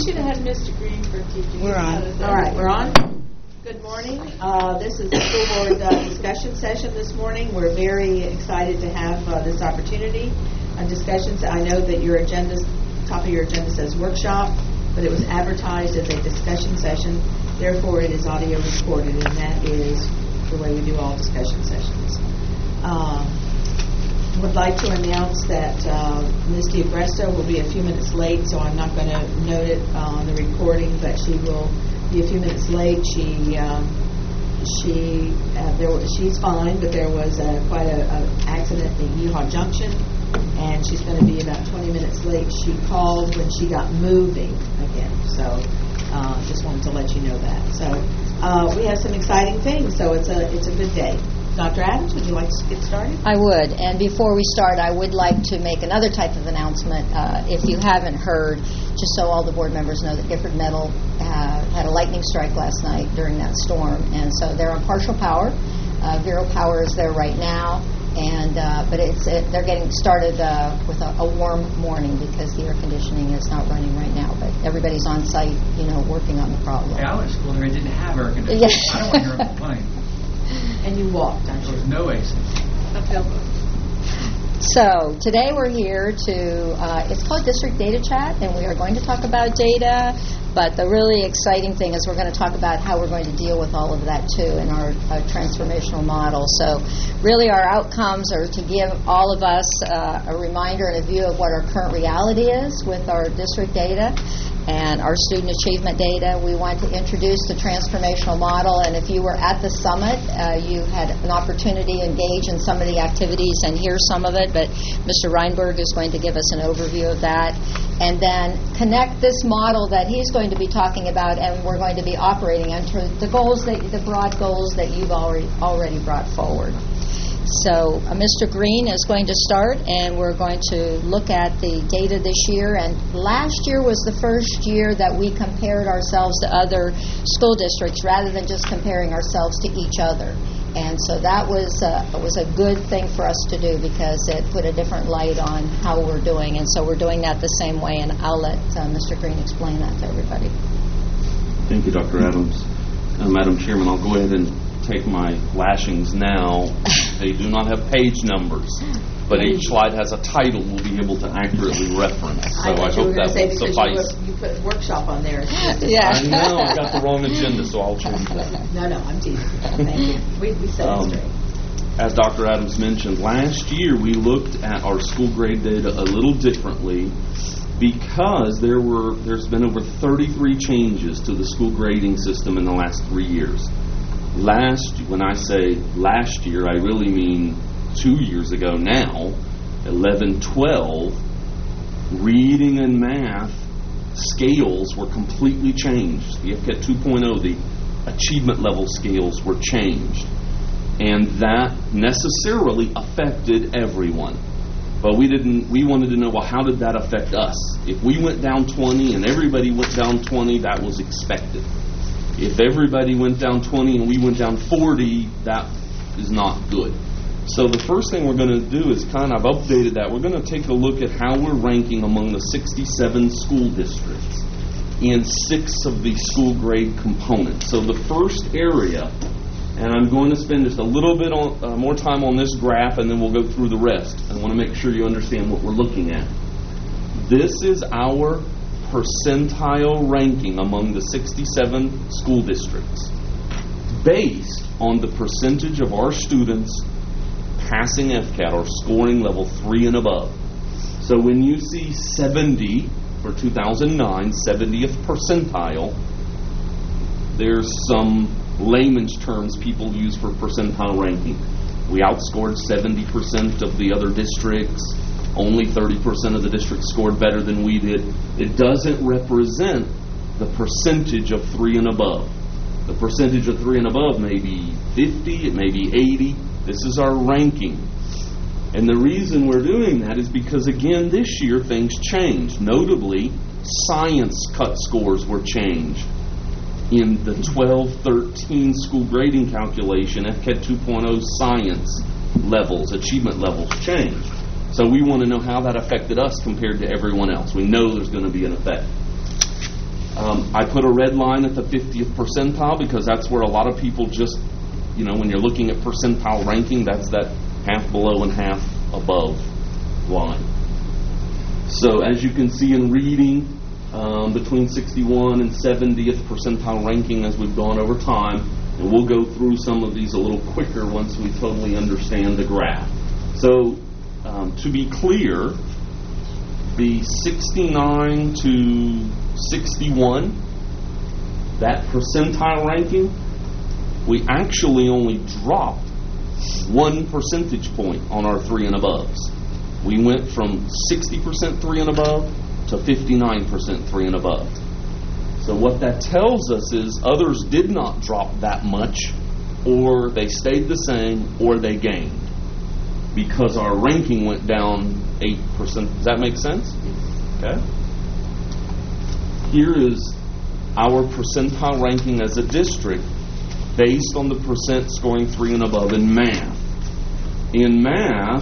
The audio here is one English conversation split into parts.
should have had Mr. Green for teaching. We're on. All right, we're on. Good morning. This is the school board discussion session this morning. We're very excited to have this opportunity. Discussions. I know that your agenda, top of your agenda says workshop, but it was advertised as a discussion session. Therefore, it is audio recorded, and that is the way we do all discussion sessions. Would like to announce that Misty Agresto will be a few minutes late, so I'm not going to note it on the recording, but she will be a few minutes late. She's fine, but there was quite an accident at Yeehaw Junction, and she's going to be about 20 minutes late. She called when she got moving again, so just wanted to let you know that. So we have some exciting things, so it's a good day. Dr. Adams, would you like to get started? I would. And before we start, I would like to make another type of announcement. If you haven't heard, just so all the board members know, that Gifford Metal had a lightning strike last night during that storm. And so they're on partial power. Vero Power is there right now. And but they're getting started with a warm morning because the air conditioning is not running right now. But everybody's on site, working on the problem. Hey, I went to school and I didn't have air conditioning. Yes. I don't want to hear them complain. And you walked, I'm There sure. was no AC. So today we're here to, it's called District Data Chat, and we are going to talk about data, but the really exciting thing is we're going to talk about how we're going to deal with all of that too in our transformational model. So really our outcomes are to give all of us a reminder and a view of what our current reality is with our district data and our student achievement data. We want to introduce the transformational model, and if you were at the summit, you had an opportunity to engage in some of the activities and hear some of it, but Mr. Reinberg is going to give us an overview of that, and then connect this model that he's going to be talking about, and we're going to be operating under the goals, the broad goals that you've already brought forward. So Mr. Green is going to start, and we're going to look at the data this year. And last year was the first year that we compared ourselves to other school districts rather than just comparing ourselves to each other. And so that was a good thing for us to do because it put a different light on how we're doing. And so we're doing that the same way, and I'll let Mr. Green explain that to everybody. Thank you, Dr. Adams. Madam Chairman, I'll go ahead and take my lashings now. They do not have page numbers, but each slide has a title we'll be able to accurately reference. So I hope that will suffice. You put workshop on there. Yeah. I know, I got the wrong agenda, so I'll change that. No, I'm teasing. Thank you. We said it straight. As Dr. Adams mentioned, last year we looked at our school grade data a little differently because there's been over 33 changes to the school grading system in the last 3 years. When I say last year, I really mean 2 years ago now, 11-12, reading and math scales were completely changed. The FCAT 2.0, the achievement level scales were changed. And that necessarily affected everyone. But we wanted to know, well, how did that affect us? If we went down 20 and everybody went down 20, that was expected. If everybody went down 20 and we went down 40, that is not good. So the first thing we're going to do is kind of updated that. We're going to take a look at how we're ranking among the 67 school districts in 6 of the school grade components. So the first area, and I'm going to spend just a little bit more time on this graph, and then we'll go through the rest. I want to make sure you understand what we're looking at. This is our percentile ranking among the 67 school districts based on the percentage of our students passing FCAT or scoring level 3 and above. So when you see 70 for 2009, 70th percentile, there's some layman's terms people use for percentile ranking. We outscored 70% of the other districts. Only 30% of the districts scored better than we did. It doesn't represent the percentage of 3 and above. The percentage of 3 and above may be 50, it may be 80. This is our ranking. And the reason we're doing that is because, again, this year things changed. Notably, science cut scores were changed. In the 12-13 school grading calculation, FCAT 2.0 science levels, achievement levels changed. So we want to know how that affected us compared to everyone else. We know there's going to be an effect. I put a red line at the 50th percentile because that's where a lot of people just, when you're looking at percentile ranking, that's that half below and half above line. So as you can see in reading, between 61 and 70th percentile ranking as we've gone over time, and we'll go through some of these a little quicker once we totally understand the graph. So to be clear, the 69 to 61, that percentile ranking, we actually only dropped 1 percentage point on our 3 and above. We went from 60% 3 and above to 59% 3 and above. So what that tells us is others did not drop that much, or they stayed the same, or they gained, because our ranking went down 8%. Does that make sense? Okay. Here is our percentile ranking as a district based on the percent scoring 3 and above in math. In math,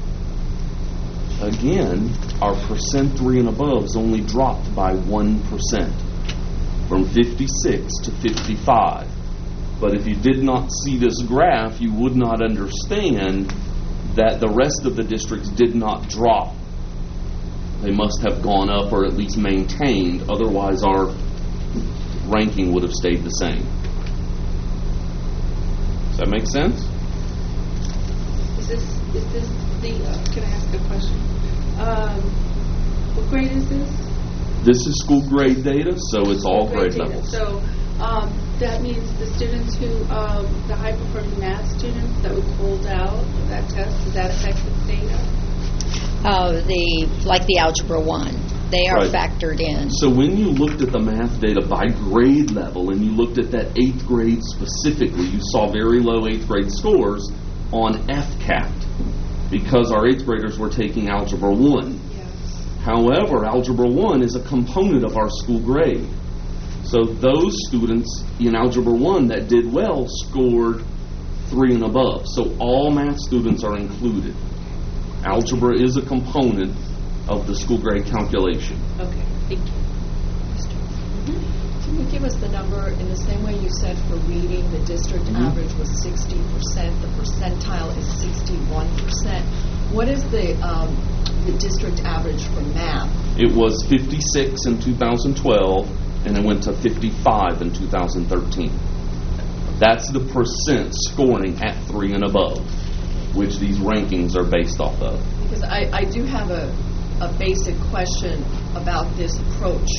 again, our percent 3 and above is only dropped by 1%, from 56 to 55. But if you did not see this graph, you would not understand that the rest of the districts did not drop. They must have gone up or at least maintained, otherwise our ranking would have stayed the same. Does that make sense? Is this the, can I ask a question? What grade is this? This is school grade data, so it's all grade data. levels. So that means the students who, the high-performing math students that were pulled out of that test, does that affect the data? Like the Algebra 1, they are Right. factored in. So when you looked at the math data by grade level and you looked at that 8th grade specifically, you saw very low 8th grade scores on FCAT because our 8th graders were taking Algebra 1. Yes. However, Algebra 1 is a component of our school grade. So those students in Algebra 1 that did well scored 3 and above. So all math students are included. Algebra is a component of the school grade calculation. Okay, thank you. Can you give us the number in the same way you said for reading the district average was 60%, the percentile is 61%. What is the district average for math? It was 56 in 2012 and it went to 55 in 2013. That's the percent scoring at 3 and above, which these rankings are based off of. Because I do have a basic question about this approach.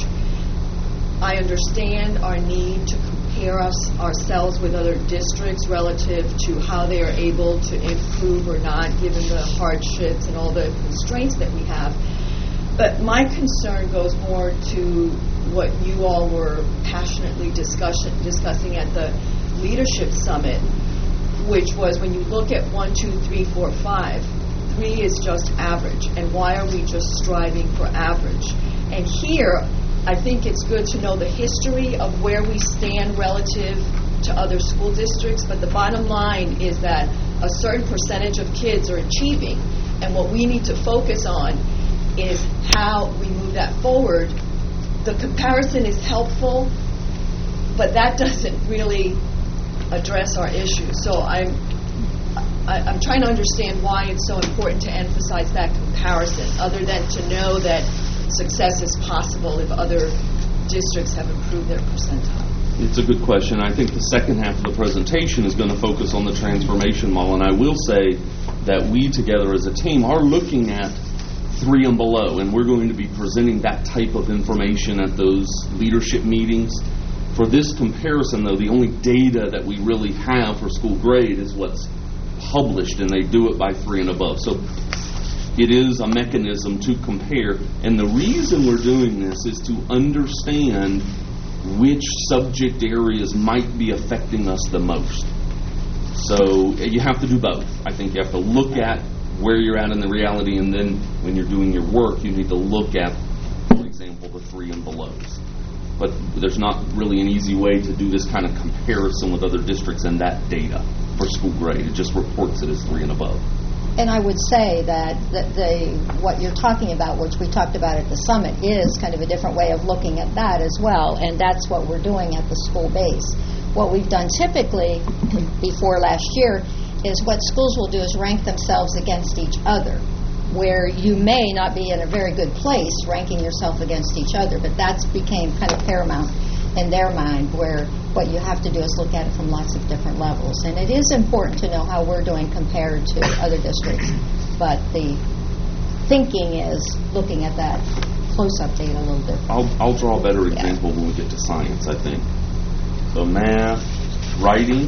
I understand our need to compare ourselves with other districts relative to how they are able to improve or not, given the hardships and all the constraints that we have. But my concern goes more to what you all were passionately discussing at the Leadership Summit, which was when you look at 1, 2, 3, 4, 5, 3 is just average. And why are we just striving for average? And here, I think it's good to know the history of where we stand relative to other school districts, but the bottom line is that a certain percentage of kids are achieving, and what we need to focus on is how we move that forward. The comparison is helpful, but that doesn't really address our issues. So I'm trying to understand why it's so important to emphasize that comparison, other than to know that success is possible if other districts have improved their percentile. It's a good question. I think the second half of the presentation is going to focus on the transformation model, and I will say that we together as a team are looking at 3 and below, and we're going to be presenting that type of information at those leadership meetings. For this comparison, though, the only data that we really have for school grade is what's published, and they do it by 3 and above. So it is a mechanism to compare, and the reason we're doing this is to understand which subject areas might be affecting us the most. So you have to do both. I think you have to look at where you're at in the reality, and then when you're doing your work, you need to look at, for example, the 3 and belows. But there's not really an easy way to do this kind of comparison with other districts and that data for school grade. It just reports it as 3 and above. And I would say that what you're talking about, which we talked about at the summit, is kind of a different way of looking at that as well, and that's what we're doing at the school base. What we've done typically before last year is what schools will do is rank themselves against each other, where you may not be in a very good place ranking yourself against each other, but that became kind of paramount in their mind, where what you have to do is look at it from lots of different levels. And it is important to know how we're doing compared to other districts, but the thinking is looking at that close-up data a little different. I'll draw a better example when we get to science, I think. So math, writing.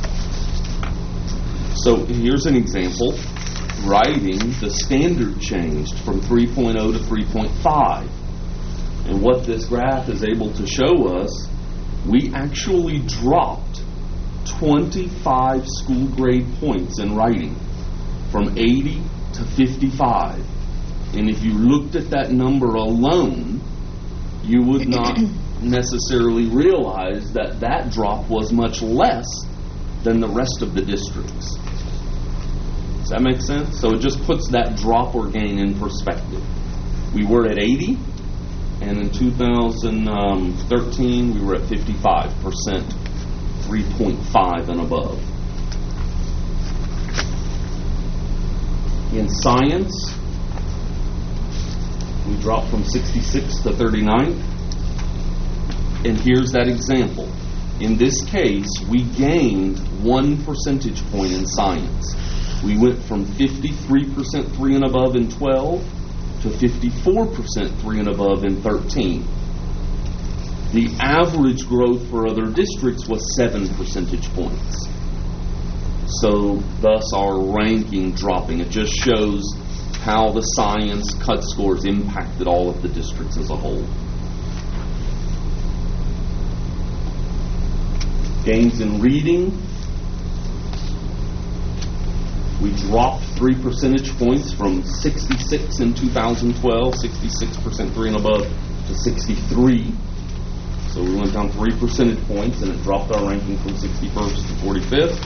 So here's an example. Writing, the standard changed from 3.0 to 3.5. And what this graph is able to show us, we actually dropped 25 school grade points in writing from 80 to 55. And if you looked at that number alone, you would not necessarily realize that that drop was much less than the rest of the districts. Does that make sense? So it just puts that drop or gain in perspective. We were at 80, and in 2013 we were at 55%, 3.5 and above. In science, we dropped from 66 to 39. And here's that example. In this case, we gained 1 percentage point in science. We went from 53% 3 and above in 12 to 54% 3 and above in 13. The average growth for other districts was 7 percentage points. So thus our ranking dropping. It just shows how the science cut scores impacted all of the districts as a whole. Gains in reading. We dropped 3 percentage points from 66 in 2012, 66% 3 and above, to 63. So we went down 3 percentage points, and it dropped our ranking from 61st to 45th.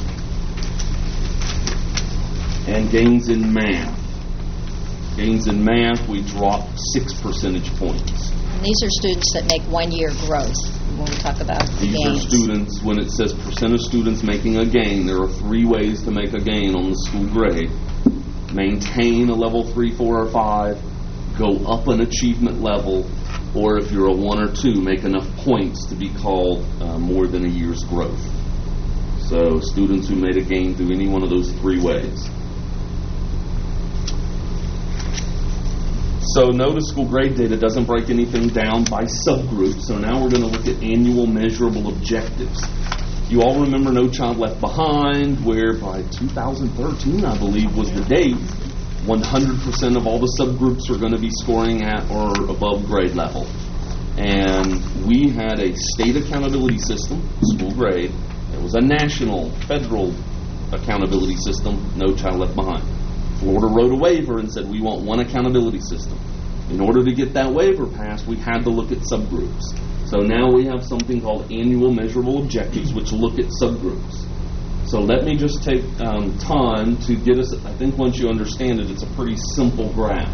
And gains in math. Gains in math, we dropped 6 percentage points. And these are students that make 1 year growth when we talk about the These gains. are students, when it says percent of students making a gain, there are 3 ways to make a gain on the school grade. Maintain a level 3, 4, or 5, go up an achievement level, or if you're a 1 or 2, make enough points to be called more than a year's growth. So students who made a gain through any one of those 3 ways. So notice school grade data doesn't break anything down by subgroups. So now we're going to look at annual measurable objectives. You all remember No Child Left Behind, where by 2013, I believe, was the date, 100% of all the subgroups are going to be scoring at or above grade level. And we had a state accountability system, school grade. There was a national, federal accountability system, No Child Left Behind. Florida wrote a waiver and said we want one accountability system. In order to get that waiver passed, we had to look at subgroups. So now we have something called annual measurable objectives, which look at subgroups. So let me just take time to get us, I think once you understand it, it's a pretty simple graph.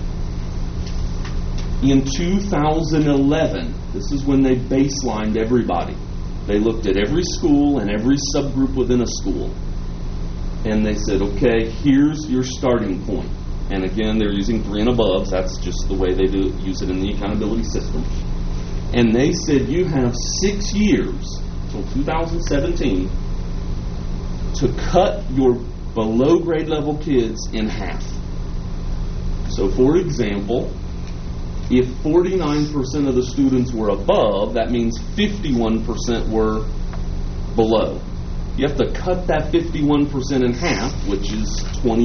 In 2011, this is when they baselined everybody. They looked at every school and every subgroup within a school. And they said, okay, here's your starting point. And again, they're using 3 and above. That's just the way they use it in the accountability system. And they said you have 6 years, till 2017, to cut your below grade level kids in half. So for example, if 49% of the students were above, that means 51% were below. You have to cut that 51% in half, which is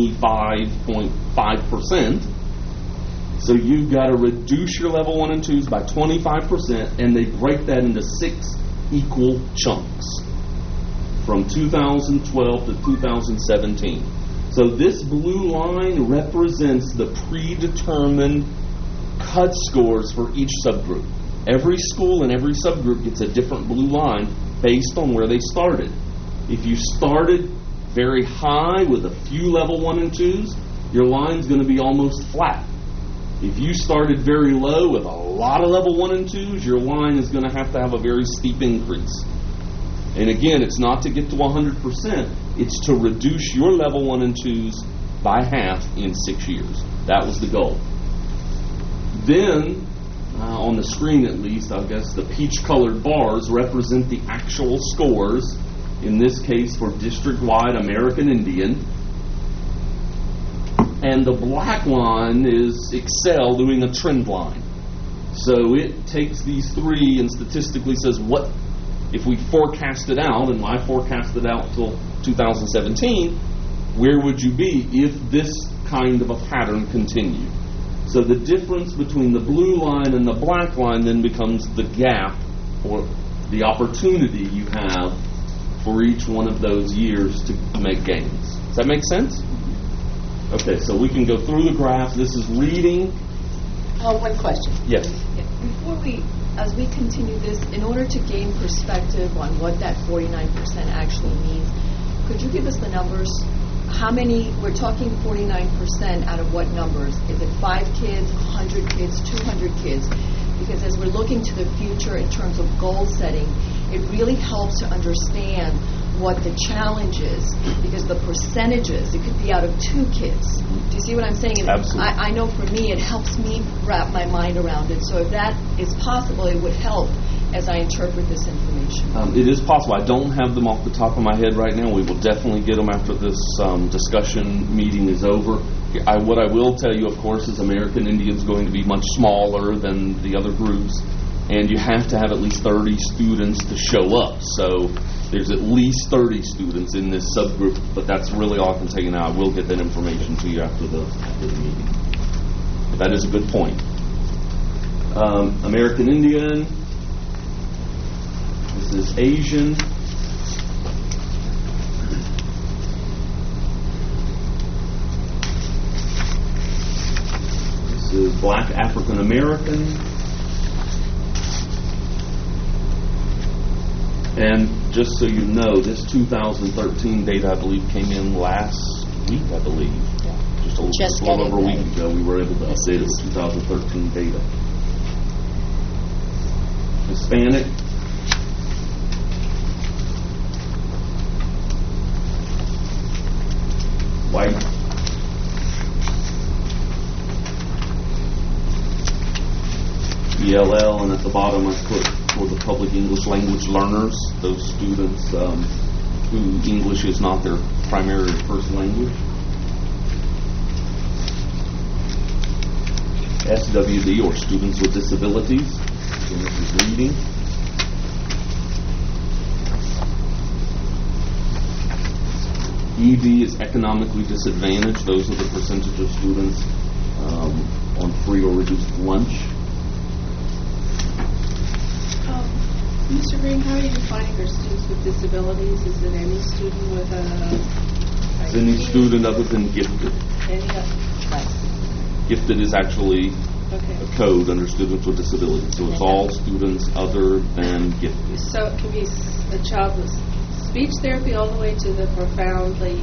25.5%. So you've got to reduce your level 1 and 2s by 25%, and they break that into 6 equal chunks from 2012 to 2017. So this blue line represents the predetermined cut scores for each subgroup. Every school and every subgroup gets a different blue line based on where they started. If you started very high with a few level 1 and 2s, your line's going to be almost flat. If you started very low with a lot of level 1 and 2s, your line is going to have a very steep increase. And again, it's not to get to 100%, it's to reduce your level 1 and 2s by half in 6 years. That was the goal. Then, on the screen at least, I guess the peach-colored bars represent the actual scores, in this case for district-wide American Indian. And the black line is Excel doing a trend line. So it takes these three and statistically says, what if we forecast it out, and I forecasted out till 2017, where would you be if this kind of a pattern continued? So the difference between the blue line and the black line then becomes the gap, or the opportunity you have for each one of those years to make gains. Does that make sense? Okay, so we can go through the graph. This is reading. One question. Yes. Before as we continue this, in order to gain perspective on what that 49% actually means, could you give us the numbers? How many, we're talking 49% out of what numbers? Is it 5 kids, 100 kids, 200 kids? Because as we're looking to the future in terms of goal setting, it really helps to understand what the challenge is, because the percentages, it could be out of 2 kids. Do you see what I'm saying? Absolutely. I know for me, it helps me wrap my mind around it. So if that is possible, it would help as I interpret this information. It is possible. I don't have them off the top of my head right now. We will definitely get them after this discussion meeting is over. What I will tell you, of course, is American Indian is going to be much smaller than the other groups, and you have to have at least 30 students to show up. So there's at least 30 students in this subgroup, but that's really all I can tell you now. I will get that information to you after the meeting. But that is a good point. American Indian. This is Asian. This is Black African American. And just so you know, this 2013 data, I believe, came in last week, I believe. Yeah. Just a little over a week ago, we were able to update it with 2013 data. Hispanic. White. ELL, and at the bottom I put for the public English language learners, those students who English is not their primary or first language. SWD, or students with disabilities. Again, this is reading. ED is economically disadvantaged. Those are the percentage of students on free or reduced lunch. Mr. Green, how are you defining our students with disabilities? Is it any student with a... It's any student other than gifted. Any other? Gifted is actually a code under students with disabilities. So it's all students other than gifted. So it can be a child with speech therapy all the way to the profoundly,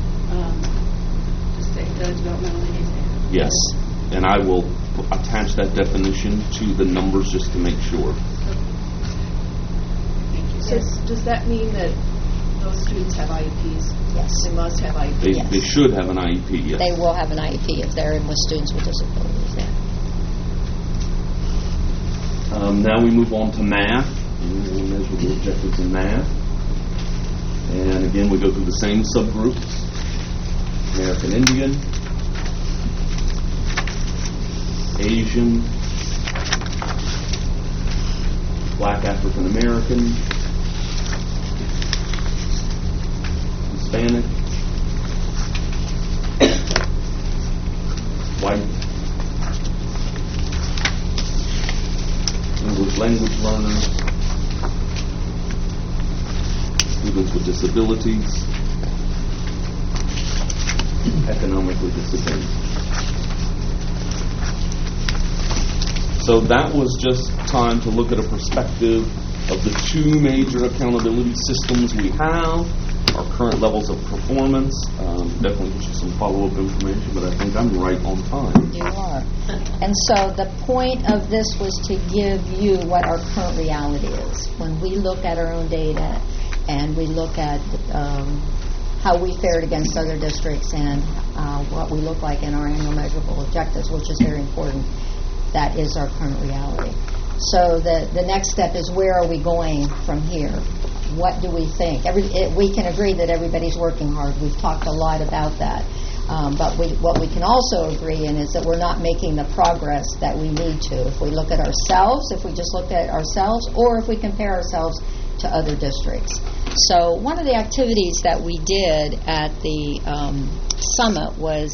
developmentally handicapped. Yes. And I will attach that definition to the numbers just to make sure. So does that mean that those students have IEPs? Yes. They must have IEPs? They should have an IEP, yes. They will have an IEP if they're in with students with disabilities. Yeah. Now we move on to math. We'll measure the objectives in math. And again, we go through the same subgroups. American Indian, Asian, Black African American, Hispanic, white, English language learners, students with disabilities, economically disadvantaged. So that was just time to look at a perspective of the two major accountability systems we have, our current levels of performance. Definitely gives you some follow-up information, but I think I'm right on time. You are. And so the point of this was to give you what our current reality is. When we look at our own data and we look at how we fared against other districts and what we look like in our annual measurable objectives, which is very important, that is our current reality. So the next step is, where are we going from here? What do we think? We can agree that everybody's working hard. We've talked a lot about that. But what we can also agree in is that we're not making the progress that we need to. If we look at ourselves, if we just look at ourselves, or if we compare ourselves to other districts. So one of the activities that we did at the summit was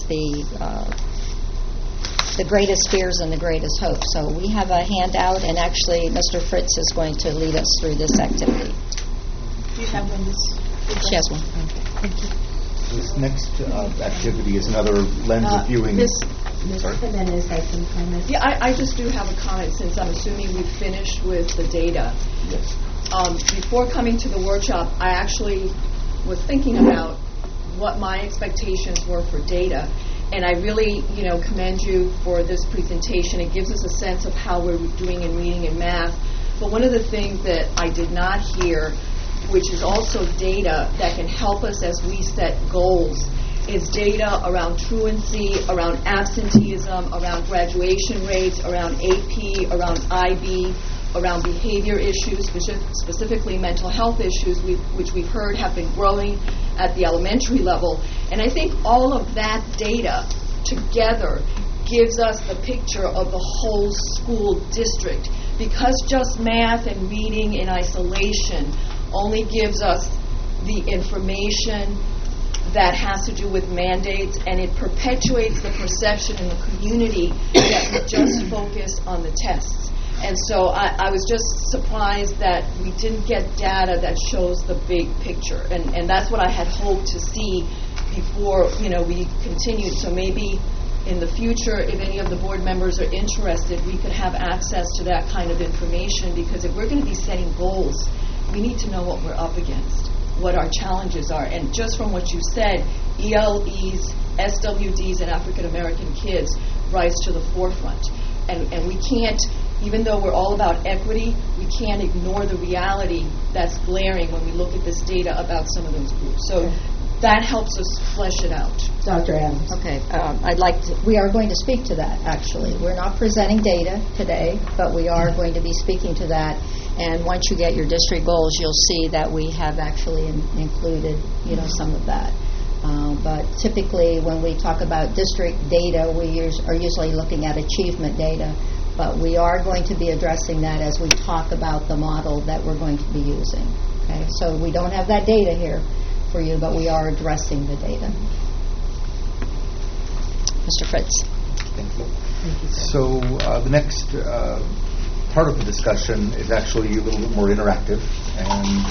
the greatest fears and the greatest hopes. So we have a handout, and actually Mr. Fritz is going to lead us through this activity. Do you have one? She has one. Okay, thank you. This next activity is another lens of viewing. Ms. Sorry? Jimenez has some comments. Yeah, I just do have a comment, since I'm assuming we've finished with the data. Yes. Before coming to the workshop, I actually was thinking about what my expectations were for data. And I really, commend you for this presentation. It gives us a sense of how we're doing in reading and math. But one of the things that I did not hear, which is also data that can help us as we set goals, is data around truancy, around absenteeism, around graduation rates, around AP, around IB, around behavior issues, specifically mental health issues, which we've heard have been growing at the elementary level. And I think all of that data together gives us the picture of the whole school district, because just math and reading in isolation only gives us the information that has to do with mandates, and it perpetuates the perception in the community that we just focus on the tests. And so I was just surprised that we didn't get data that shows the big picture. And that's what I had hoped to see before, we continued. So maybe in the future, if any of the board members are interested, we could have access to that kind of information, because if we're going to be setting goals, we need to know what we're up against, what our challenges are. And just from what you said, ELEs, SWDs, and African American kids rise to the forefront. And we can't, even though we're all about equity, we can't ignore the reality that's glaring when we look at this data about some of those groups. So that helps us flesh it out. Dr. Adams. Okay, we are going to speak to that, actually. We're not presenting data today, but we are going to be speaking to that. And once you get your district goals, you'll see that we have actually included, some of that. But typically, when we talk about district data, we are usually looking at achievement data. But we are going to be addressing that as we talk about the model that we're going to be using. Okay, so we don't have that data here for you, but we are addressing the data. Mr. Fritz. Thank you. So the next part of the discussion is actually a little bit more interactive, and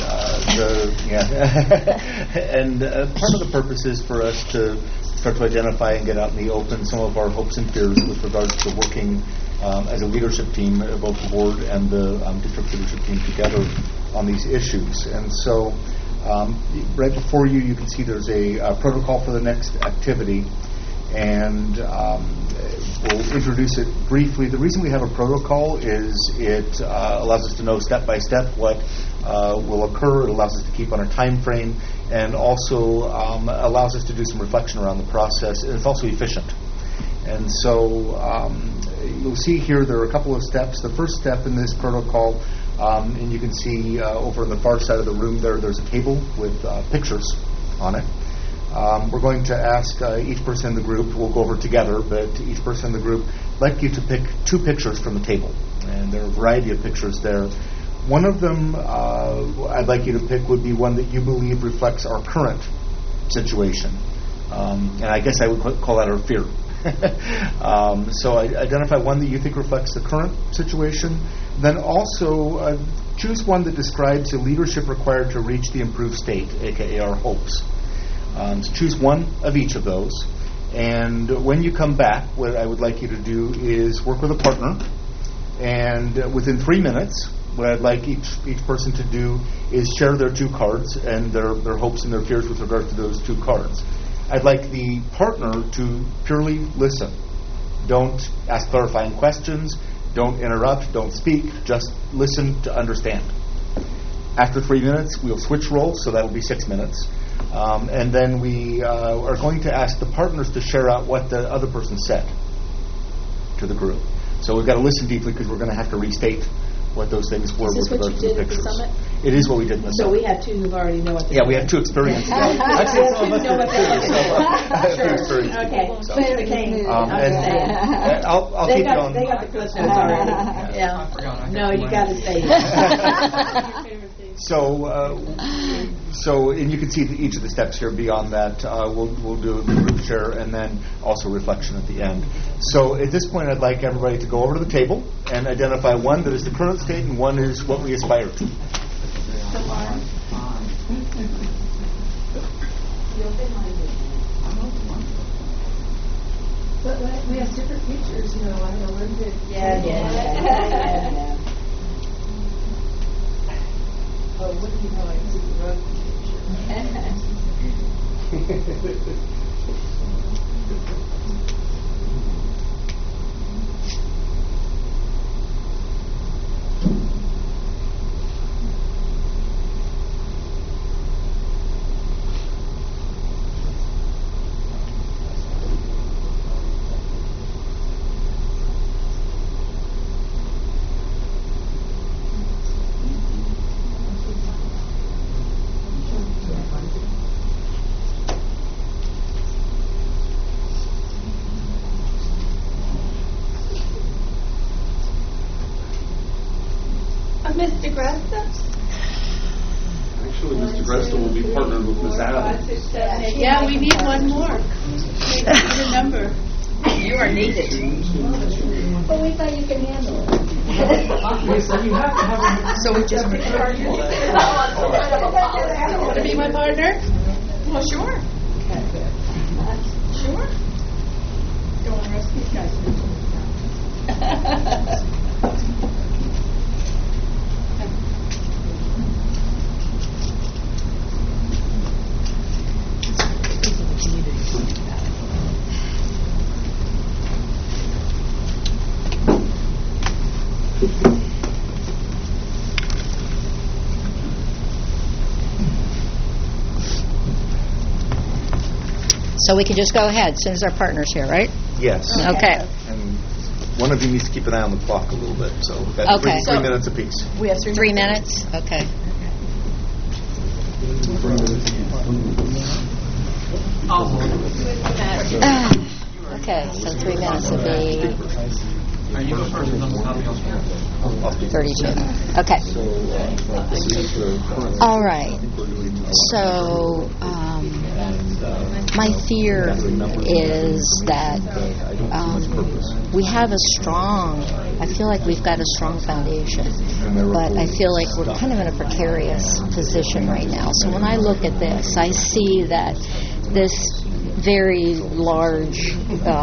part of the purpose is for us to start to identify and get out in the open some of our hopes and fears with regards to working as a leadership team, both the board and the district leadership team together on these issues. And so right before you can see there's a protocol for the next activity, and we'll introduce it briefly. The reason we have a protocol is it allows us to know step by step what will occur. It allows us to keep on a time frame, and also allows us to do some reflection around the process. And it's also efficient. And so you'll see here there are a couple of steps. The first step in this protocol, and you can see over on the far side of the room there's a table with pictures on it. We're going to ask each person in the group, we'll go over together, but each person in the group, I'd like you to pick 2 pictures from the table. And there are a variety of pictures there. One of them I'd like you to pick would be one that you believe reflects our current situation. And I guess I would call that our fear. So identify one that you think reflects the current situation. Then also choose one that describes the leadership required to reach the improved state, aka our hopes. So choose one of each of those, and when you come back, what I would like you to do is work with a partner, and within 3 minutes, what I'd like each person to do is share their 2 cards and their hopes and their fears with regard to those 2 cards. I'd like the partner to purely listen. Don't ask clarifying questions. Don't interrupt. Don't speak. Just listen to understand. After 3 minutes, we'll switch roles, so that'll be 6 minutes. And then we are going to ask the partners to share out what the other person said to the group. So we've got to listen deeply because we're going to have to restate what those things were. Is this what you did at the summit? It is what we did in the So summit. we have 2 who already know what they're Yeah, we have 2 experienced. Actually, some of us know what they're did too, looking for. Sure. Experienced Okay. people, so. Clear the cane. I'm just saying. I'll They keep it got, on. they got the clip notes already. Yeah. I forgot. I No, got you mine. got to say it. Your favorite thing. So, and you can see each of the steps here. Beyond that, we'll do the group share and then also reflection at the end. So at this point, I'd like everybody to go over to the table and identify one that is the current state and one is what we aspire to. But we have different features, you know. I know one did. Yeah. Oh, what do you know? I see the rug picture. Mr. Gresta? Actually, Mr. Gresta will be partnered with Ms. Adams. Yeah, we need one more. We need a number. You are needed. But we thought you could handle it. So we just picked a partner? Want to be my partner? Well, sure. Sure. Don't want to risk these guys. So we can just go ahead as soon as our partner's here, right? Yes. Okay. And one of you needs to keep an eye on the clock a little bit. So we've got Okay. three minutes apiece. We have 3 minutes? Okay. Okay, so 3 minutes would be Are you go first on the copy? I'll start. 32. Okay. All right. So my fear is that we have a strong, I feel like we've got a strong foundation, but I feel like we're kind of in a precarious position right now. So when I look at this, I see that this very large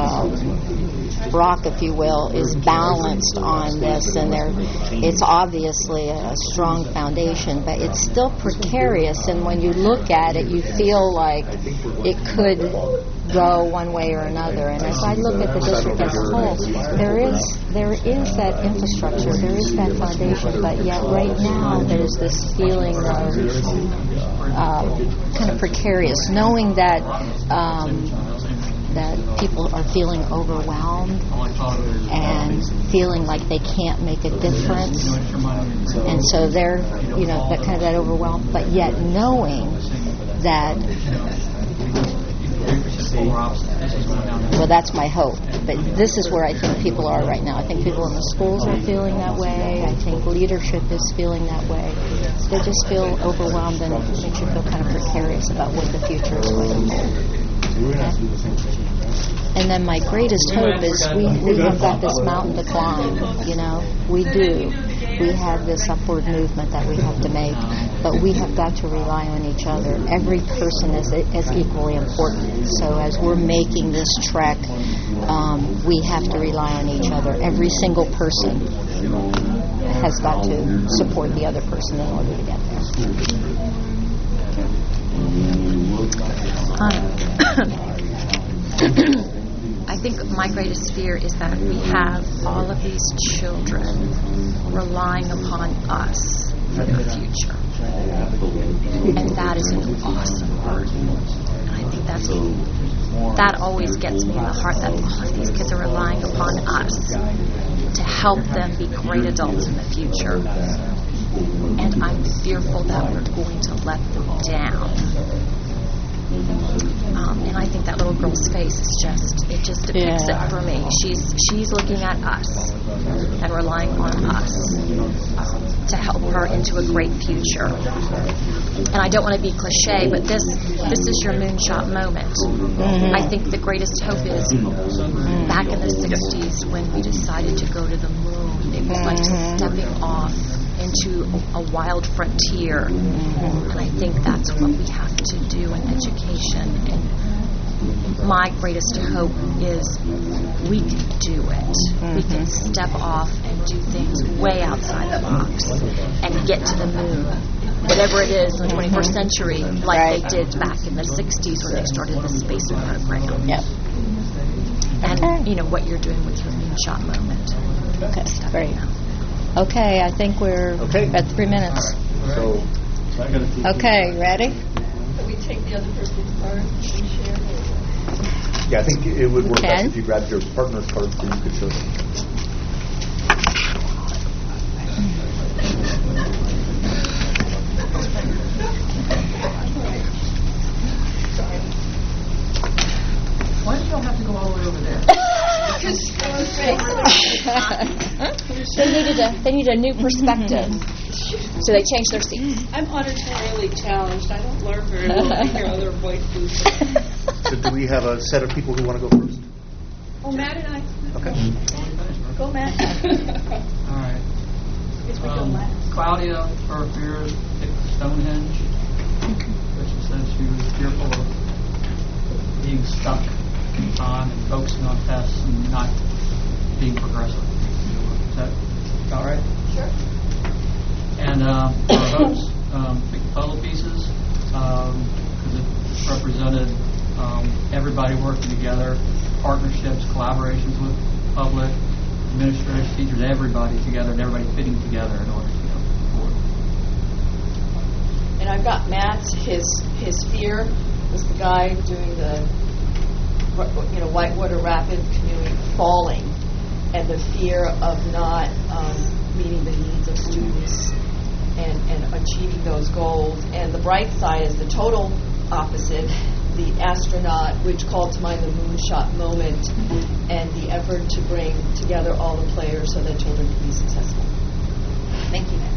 rock, if you will, is balanced on this, and it's obviously a strong foundation, but it's still precarious, and when you look at it, you feel like it could go one way or another. And as I look at the district as a whole, there is that infrastructure, there is that foundation, but yet right now there's this feeling of kind of precarious, knowing that that people are feeling overwhelmed and feeling like they can't make a difference, and so they're, that kind of that overwhelm, but yet knowing that, well, that's my hope, but this is where I think people are right now. I think people in the schools are feeling that way. I think leadership is feeling that way. They just feel overwhelmed, and it makes you feel kind of precarious about what the future is going to hold. And then my greatest hope is we have got this mountain to climb, we do. We have this upward movement that we have to make, but we have got to rely on each other. Every person is equally important. So as we're making this trek, we have to rely on each other. Every single person has got to support the other person in order to get there. I think my greatest fear is that we have all of these children relying upon us for their future. And that is an awesome burden. And I think that always gets me in the heart, that all of these kids are relying upon us to help them be great adults in the future. And I'm fearful that we're going to let them down. And I think that little girl's face is it just depicts it for me. She's looking at us and relying on us to help her into a great future. And I don't want to be cliche, but this is your moonshot moment. Mm-hmm. I think the greatest hope is back in the 60s when we decided to go to the moon. It was like stepping off into a wild frontier. And I think that's what we have to do in education. And my greatest hope is we can do it. We can step off and do things way outside the box and get to the moon, whatever it is in the 21st century, like they did back in the 60s when they started the space program. Yep. And, what you're doing with your moonshot moment. Okay, great. Okay, I think we're at 3 minutes. So, Okay, ready? Can we take the other person's card and share? yeah, I think it would work Ken? best if you grabbed your partner's card so you could show them. Why did y'all have to go all the way over there? They needed a new perspective. So they changed their seats. I'm auditorially challenged. I don't learn very well to hear other voices. So do we have a set of people who want to go first? Oh, Matt and I. Okay. Go, Matt. All right. Claudia, her fears picked Stonehenge. She said she was fearful of being stuck in time and focusing on tests and not being progressive. Is that all right? Sure. And our hopes picked puzzle pieces because it represented everybody working together, partnerships, collaborations with public, administrators, teachers, everybody together, and everybody fitting together in order to go forward. And I've got Matt's, his fear was the guy doing the whitewater rapid canoeing falling, and the fear of not meeting the needs of students and achieving those goals. And the bright side is the total opposite, the astronaut, which called to mind the moonshot moment and the effort to bring together all the players so that children can be successful. Thank you, Matt.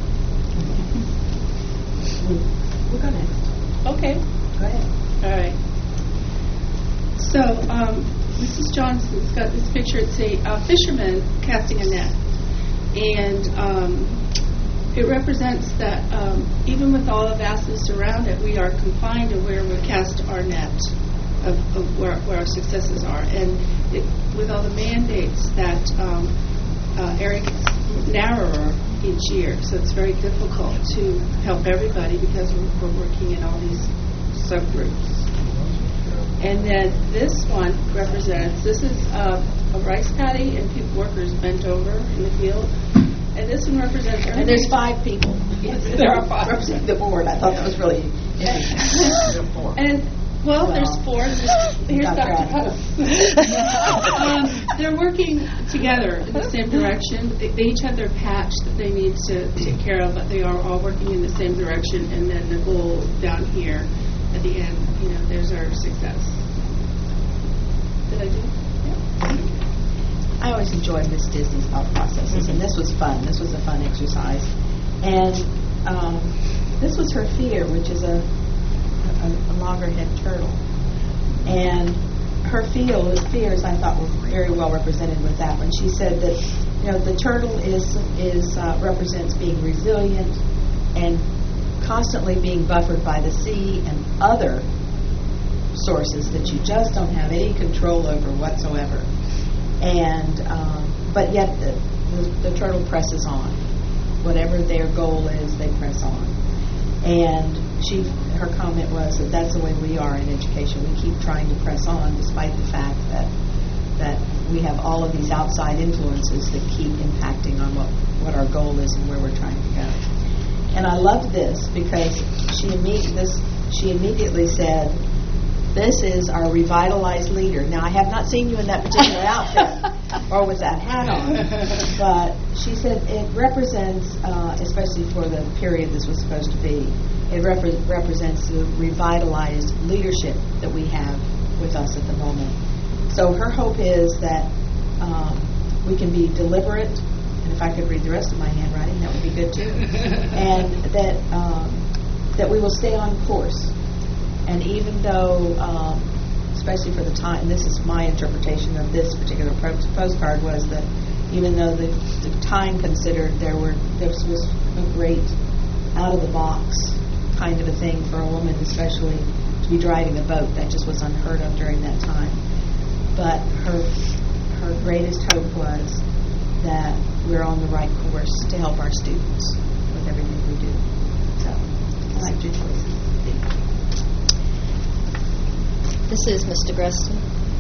We'll go next. Okay. Go ahead. All right. So, Mrs. Johnson's got this picture. It's a fisherman casting a net. And it represents that even with all the vastness around it, we are confined to where we cast our net of where our successes are. And with all the mandates that area gets narrower each year. So it's very difficult to help everybody because we're working in all these subgroups. And then this one represents, this is a rice paddy and people workers bent over in the field. And this one represents... And there's 5 people. There are 5. Representing the board. I thought that was really interesting. And, there's 4. Here's Dr. Pettis. They're working together in the same direction. They each have their patch that they need to take care of, but they are all working in the same direction. And then the goal down here at the end, there's our success. Did I do it? Yeah. I always enjoy Miss Disney's thought processes, and this was fun. This was a fun exercise. And this was her fear, which is a loggerhead turtle. And her fears, I thought, were very well represented with that one. She said that, the turtle represents being resilient and constantly being buffered by the sea and other sources that you just don't have any control over whatsoever. And but yet the turtle presses on. whatever their goal is, they press on. And her comment was that that's the way we are in education. We keep trying to press on despite the fact that we have all of these outside influences that keep impacting on what our goal is and where we're trying to go. And I loved this because she immediately said, "This is our revitalized leader." Now, I have not seen you in that particular outfit or with that hat on, but she said it represents, especially for the period this was supposed to be, it represents the revitalized leadership that we have with us at the moment. So her hope is that we can be deliberate, and if I could read the rest of my handwriting, that would be good too, and that we will stay on course. And even though, especially for the time, and this is my interpretation of this particular postcard, was that even though the time considered, this was a great out-of-the-box kind of a thing for a woman, especially to be driving a boat. That just was unheard of during that time. But her greatest hope was that we're on the right course to help our students with everything we do. So, I liked your choices. This is Mr. Greston.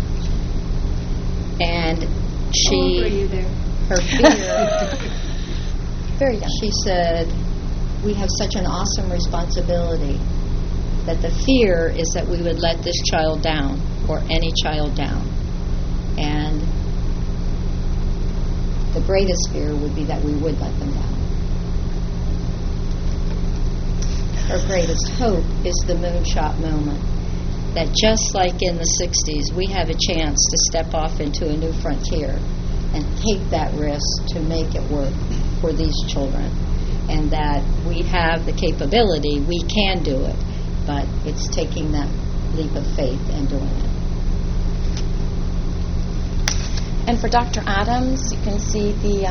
And How old are you there? her fear, very young. She said, "We have such an awesome responsibility that the fear is that we would let this child down or any child down. And the greatest fear would be that we would let them down." Her greatest hope is the moonshot moment. That just like in the 60s, we have a chance to step off into a new frontier and take that risk to make it work for these children. And that we have the capability, we can do it, but it's taking that leap of faith and doing it. And for Dr. Adams, you can see the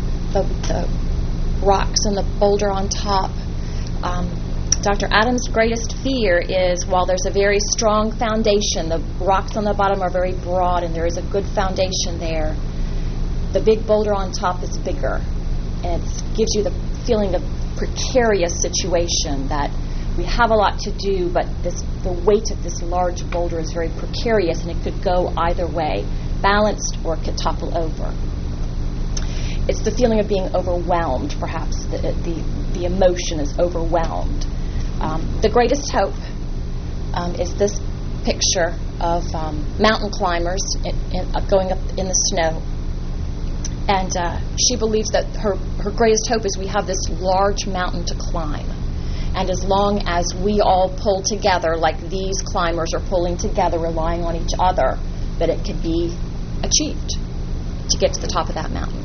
rocks and the boulder on top. Dr. Adams' greatest fear is, while there's a very strong foundation, the rocks on the bottom are very broad and there is a good foundation there, the big boulder on top is bigger. And it gives you the feeling of precarious situation, that we have a lot to do, but the weight of this large boulder is very precarious and it could go either way, balanced or it could topple over. It's the feeling of being overwhelmed, perhaps. The emotion is overwhelmed. The greatest hope is this picture of mountain climbers going up in the snow. And she believes that her greatest hope is we have this large mountain to climb. And as long as we all pull together, like these climbers are pulling together, relying on each other, that it can be achieved to get to the top of that mountain.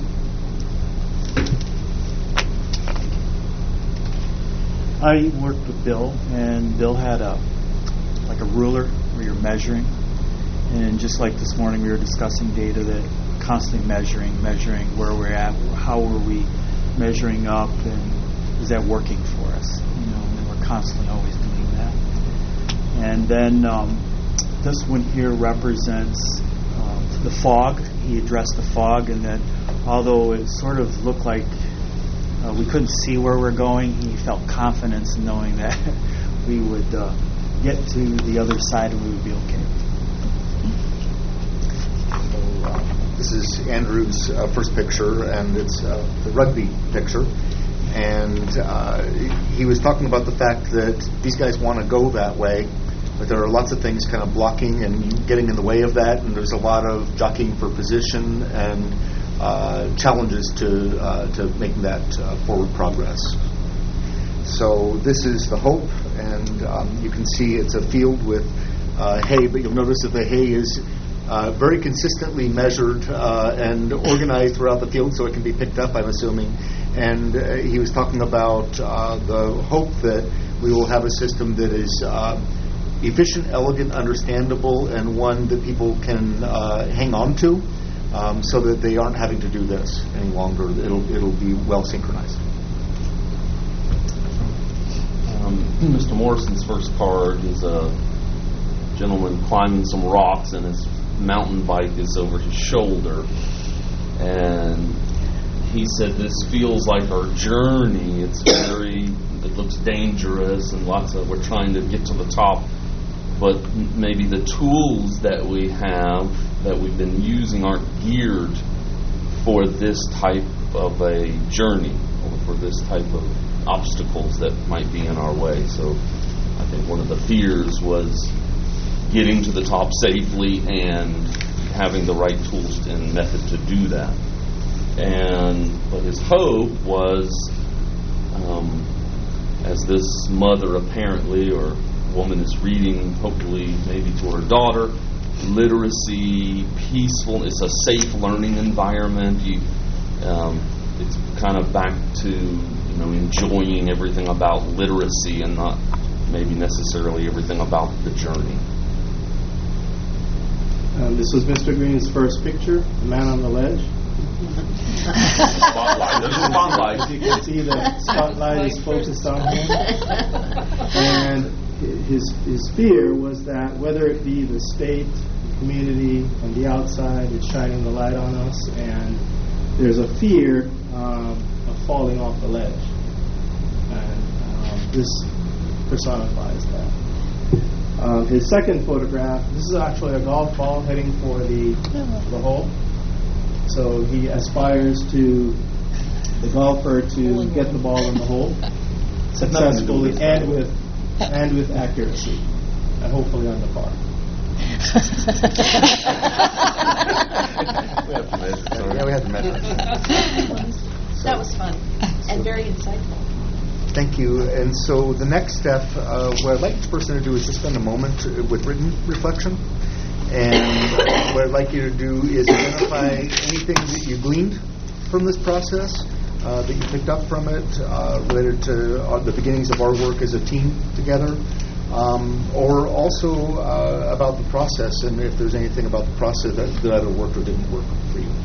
I worked with Bill, and Bill had a ruler where you're measuring. And just like this morning, we were discussing data that constantly measuring where we're at, how are we measuring up, and is that working for us? And we're constantly always doing that. And then this one here represents the fog. He addressed the fog, and that although it sort of looked like we couldn't see where we're going, he felt confidence in knowing that we would get to the other side and we would be okay. This is Andrew's first picture, and it's the rugby picture. And he was talking about the fact that these guys want to go that way, but there are lots of things kind of blocking and getting in the way of that, and there's a lot of jockeying for position and challenges to making that forward progress. So this is the hope, and you can see it's a field with hay, but you'll notice that the hay is very consistently measured and organized throughout the field so it can be picked up, I'm assuming. And he was talking about the hope that we will have a system that is efficient, elegant, understandable, and one that people can hang on to, so that they aren't having to do this any longer. It'll be well synchronized. Mr. Morrison's first card is a gentleman climbing some rocks, and his mountain bike is over his shoulder, and he said, this feels like our journey. It looks dangerous and we're trying to get to the top, but maybe the tools that we have, that we've been using, aren't geared for this type of a journey, or for this type of obstacles that might be in our way. So I think one of the fears was getting to the top safely and having the right tools and method to do that. But his hope was, as this mother apparently, or woman is reading, hopefully maybe to her daughter, literacy, peaceful, it's a safe learning environment. It's kind of back to enjoying everything about literacy and not maybe necessarily everything about the journey. This was Mr. Green's first picture, the man on the ledge. Spotlight. There's a spotlight. As you can see, the spotlight is focused on him. And his fear was that whether it be the state, the community, on the outside, it's shining the light on us, and there's a fear of falling off the ledge. And this personifies that. His second photograph, this is actually a golf ball heading for the hole. So he aspires to the golfer to get the ball in the hole successfully and with accuracy, and hopefully on the par. We have to measure. That was fun and very insightful. Thank you. And so the next step, what I'd like each person to do is just spend a moment with written reflection. And what I'd like you to do is identify anything that you gleaned from this process, that you picked up from it, related to the beginnings of our work as a team together, or also about the process, and if there's anything about the process that either worked or didn't work for you.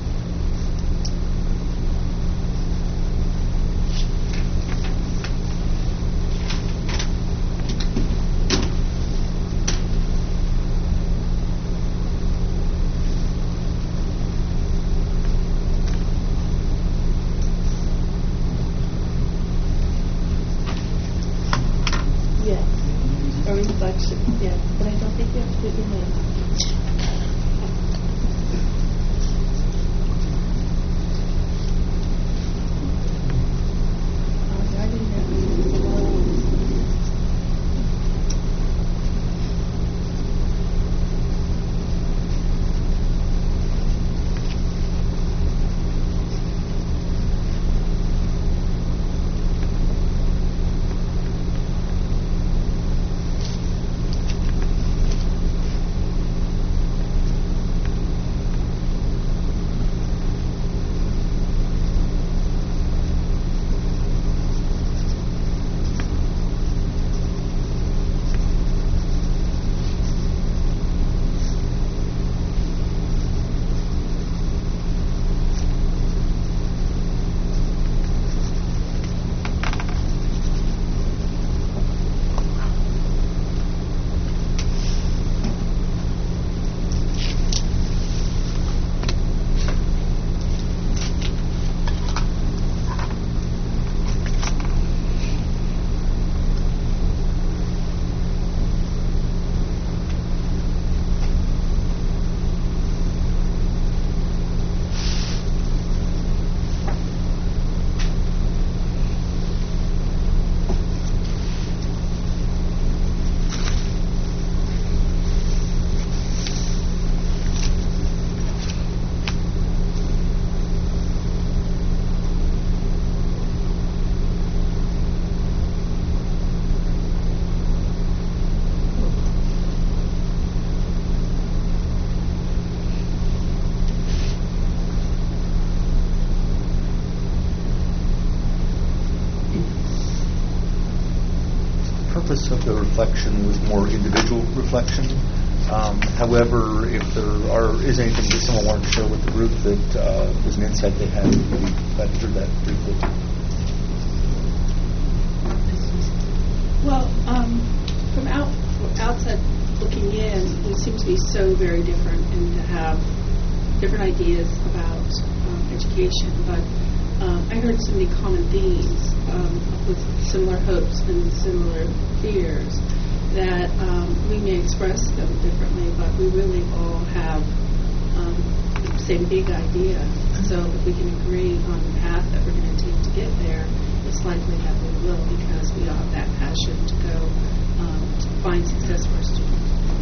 Yes, but I don't think you have to put your name on purpose of the reflection was more individual reflection. However, if there is anything that someone wanted to share with the group that was an insight they had, maybe I'd hear that briefly. Well, from outside looking in, we seem to be so very different and to have different ideas about education, but I heard so many common themes with similar hopes and similar fears that we may express them differently, but we really all have the same big idea. So if we can agree on the path that we're going to take to get there, it's likely that we will, because we all have that passion to go to find success for our students.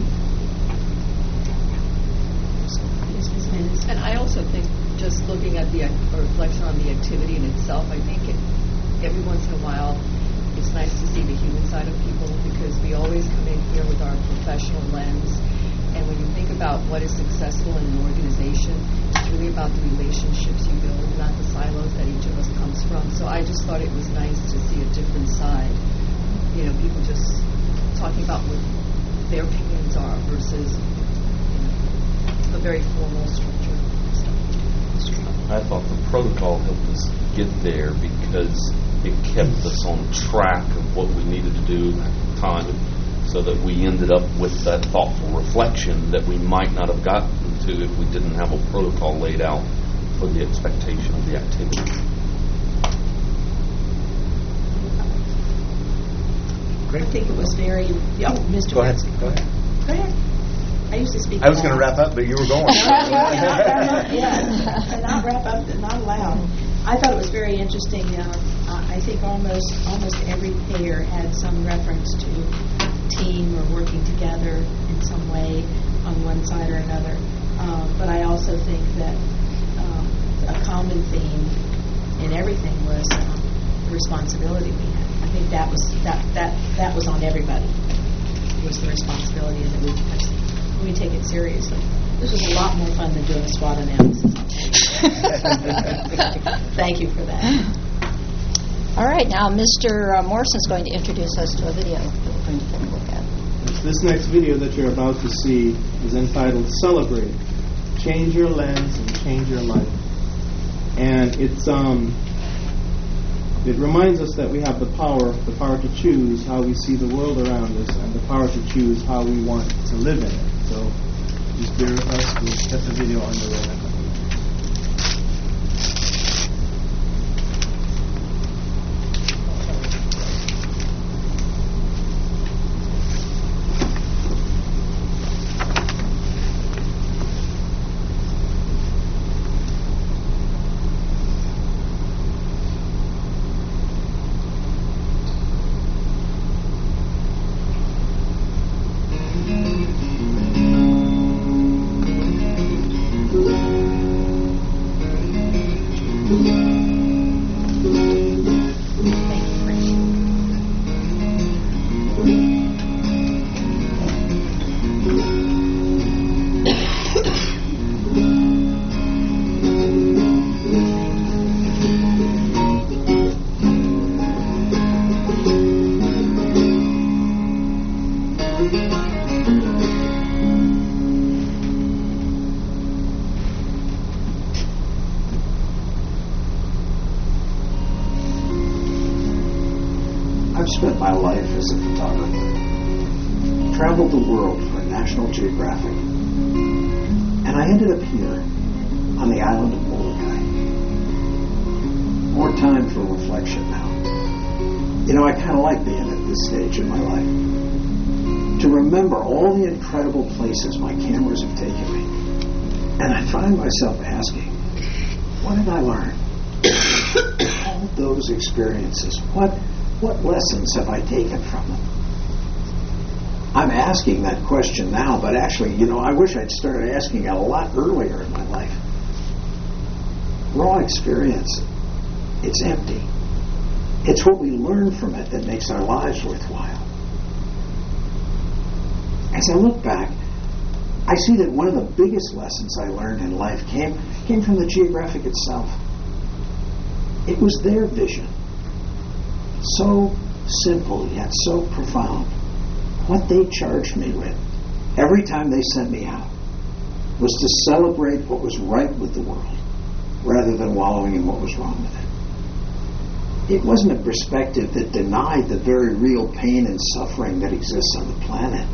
And I also think, just looking at the reflection on the activity in itself, I think every once in a while it's nice to see the human side of people, because we always come in here with our professional lens, and when you think about what is successful in an organization, it's really about the relationships you build, not the silos that each of us comes from. So I just thought it was nice to see a different side. You know, people just talking about what their opinions are versus a very formal structure. I thought the protocol helped us get there because it kept us on track of what we needed to do at the time, so that we ended up with that thoughtful reflection that we might not have gotten to if we didn't have a protocol laid out for the expectation of the activity. I think it was very... Mr. Go ahead. Go ahead. I used to speak. I was going to wrap up, but you were going. Yeah, and not wrap up, not allowed. I thought it was very interesting. I think almost every pair had some reference to team or working together in some way on one side or another. But I also think that a common theme in everything was the responsibility we had. I think that was on everybody. It was the responsibility that we take it seriously. This was a lot more fun than doing a SWOT analysis. Thank you for that. All right, now Mr. Morrison is going to introduce us to a video that we're going to take a look at. This next video that you're about to see is entitled Celebrate, Change Your Lens and Change Your Life. And it reminds us that we have the power to choose how we see the world around us, and the power to choose how we want to live in it. So just bear with us. We'll get the video underway. I've spent my life as a photographer. Traveled the world for National Geographic. And I ended up here on the island of Molokai. More time for reflection now. You know, I kind of like being at this stage in my life. To remember all the incredible places my cameras have taken me. And I find myself asking, what did I learn? All those experiences, what lessons have I taken from them? I'm asking that question now, but actually, you know, I wish I'd started asking it a lot earlier in my life. Raw experience, it's empty. It's what we learn from it that makes our lives worthwhile. As I look back, I see that one of the biggest lessons I learned in life came from the Geographic itself. It was their vision. So simple, yet so profound. What they charged me with every time they sent me out was to celebrate what was right with the world rather than wallowing in what was wrong with it. It wasn't a perspective that denied the very real pain and suffering that exists on the planet.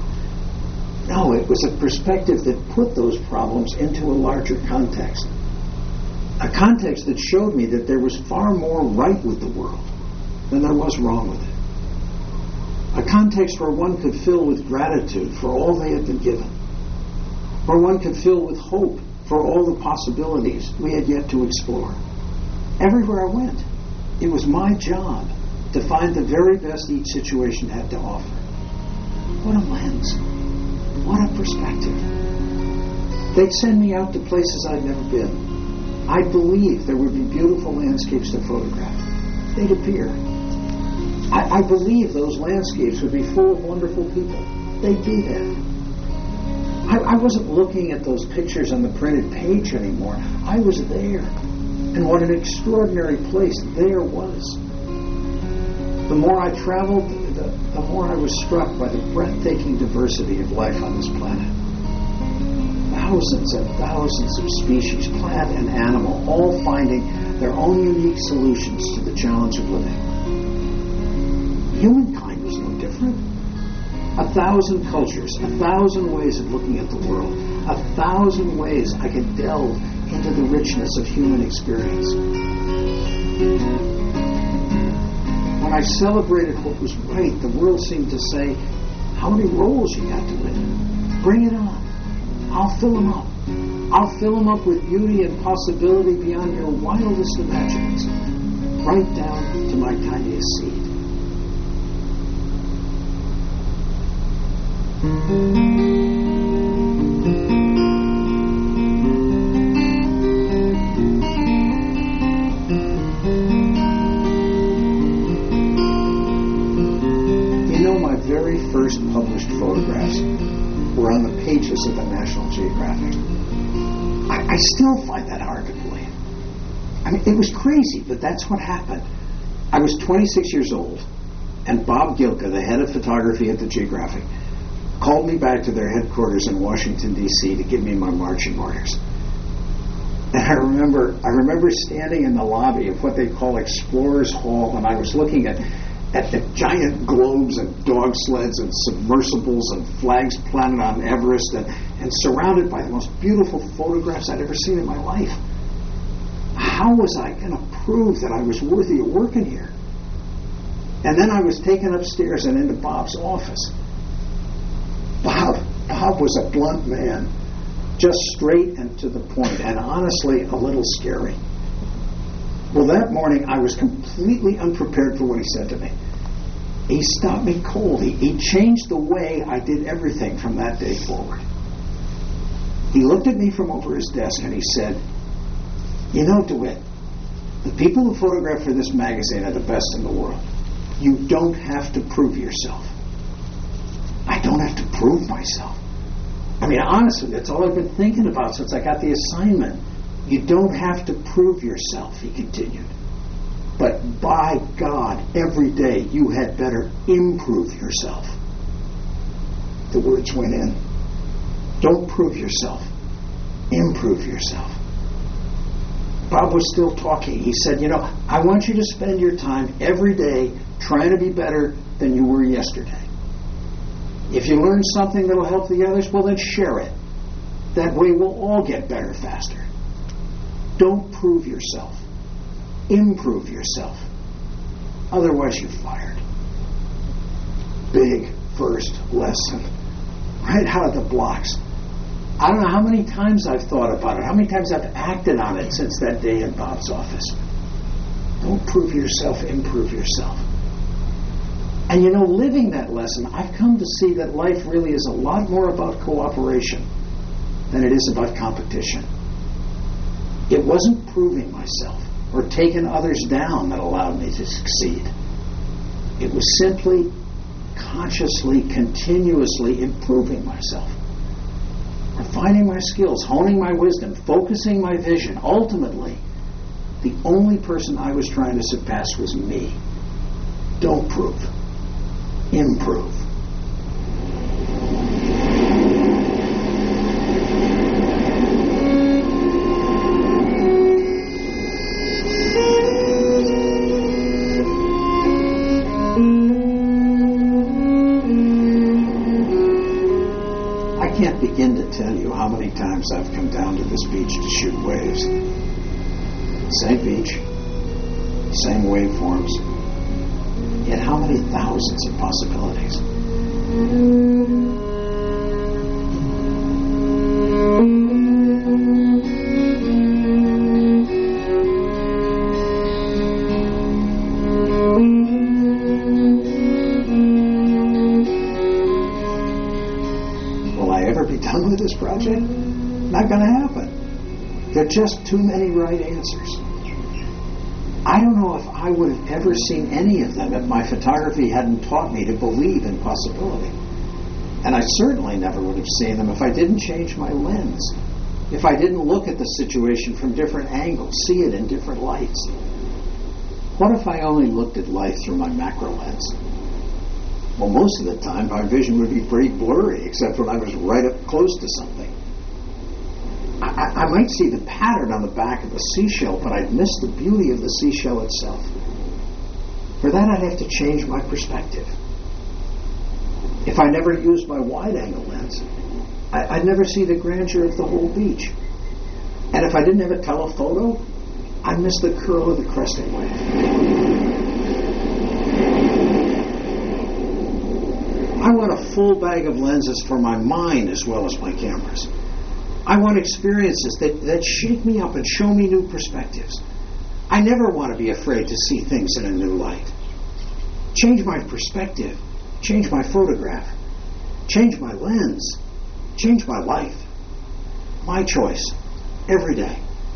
No, it was a perspective that put those problems into a larger context. A context that showed me that there was far more right with the world than there was wrong with it. A context where one could fill with gratitude for all they had been given. Where one could fill with hope for all the possibilities we had yet to explore. Everywhere I went, it was my job to find the very best each situation had to offer. What a lens. What a perspective. They'd send me out to places I'd never been. I believed there would be beautiful landscapes to photograph. They'd appear. I believed those landscapes would be full of wonderful people. They'd be there. I wasn't looking at those pictures on the printed page anymore. I was there. And what an extraordinary place there was. The more I traveled, the more I was struck by the breathtaking diversity of life on this planet. Thousands and thousands of species, plant and animal, all finding their own unique solutions to the challenge of living. Humankind was no different. 1,000 cultures, 1,000 ways of looking at the world, 1,000 ways I could delve into the richness of human experience. When I celebrated what was right, the world seemed to say, how many roles you got to win? Bring it on. I'll fill them up. I'll fill them up with beauty and possibility beyond your wildest imaginings, right down to my tiniest seed. You know, my very first published photographs were on the pages of the National Geographic. I still find that hard to believe. I mean, it was crazy, but that's what happened. I was 26 years old, and Bob Gilka, the head of photography at the Geographic, called me back to their headquarters in Washington, D.C. to give me my marching orders. And I remember standing in the lobby of what they call Explorers Hall, and I was looking at the giant globes and dog sleds and submersibles and flags planted on Everest and surrounded by the most beautiful photographs I'd ever seen in my life. How was I going to prove that I was worthy of working here? And then I was taken upstairs and into Bob's office. Bob was a blunt man, just straight and to the point, and honestly a little scary. Well, that morning I was completely unprepared for what he said to me. He stopped me cold. He changed the way I did everything from that day forward. He looked at me from over his desk and he said, you know, DeWitt, the people who photograph for this magazine are the best in the world. You don't have to prove yourself. I don't have to prove myself. I mean, honestly, that's all I've been thinking about since I got the assignment. You don't have to prove yourself, he continued. But by God, every day you had better improve yourself. The words went in. Don't prove yourself. Improve yourself. Bob was still talking. He said, you know, I want you to spend your time every day trying to be better than you were yesterday. If you learn something that will help the others, well, then share it. That way we'll all get better faster. Don't prove yourself. Improve yourself. Otherwise, you're fired. Big first lesson. Right out of the blocks. I don't know how many times I've thought about it, how many times I've acted on it since that day in Bob's office. Don't prove yourself, improve yourself. And you know, living that lesson, I've come to see that life really is a lot more about cooperation than it is about competition. It wasn't proving myself or taking others down that allowed me to succeed. It was simply, consciously, continuously improving myself. Refining my skills, honing my wisdom, focusing my vision. Ultimately, the only person I was trying to surpass was me. Don't prove. Improve. I can't begin to tell you how many times I've come down to this beach to shoot waves. Same beach, same waveforms, yet how many thousands of possibilities? Will I ever be done with this project? Not going to happen. There are just too many right answers. I don't know if I would have ever seen any of them if my photography hadn't taught me to believe in possibility. And I certainly never would have seen them if I didn't change my lens, if I didn't look at the situation from different angles, see it in different lights. What if I only looked at life through my macro lens? Well, most of the time my vision would be pretty blurry, except when I was right up close to something. I might see the pattern on the back of a seashell, but I'd miss the beauty of the seashell itself. For that, I'd have to change my perspective. If I never used my wide-angle lens, I'd never see the grandeur of the whole beach. And if I didn't have a telephoto, I'd miss the curl of the cresting wave. I want a full bag of lenses for my mind as well as my cameras. I want experiences that shake me up and show me new perspectives. I never want to be afraid to see things in a new light. Change my perspective, change my photograph, change my lens, change my life. My choice, every day.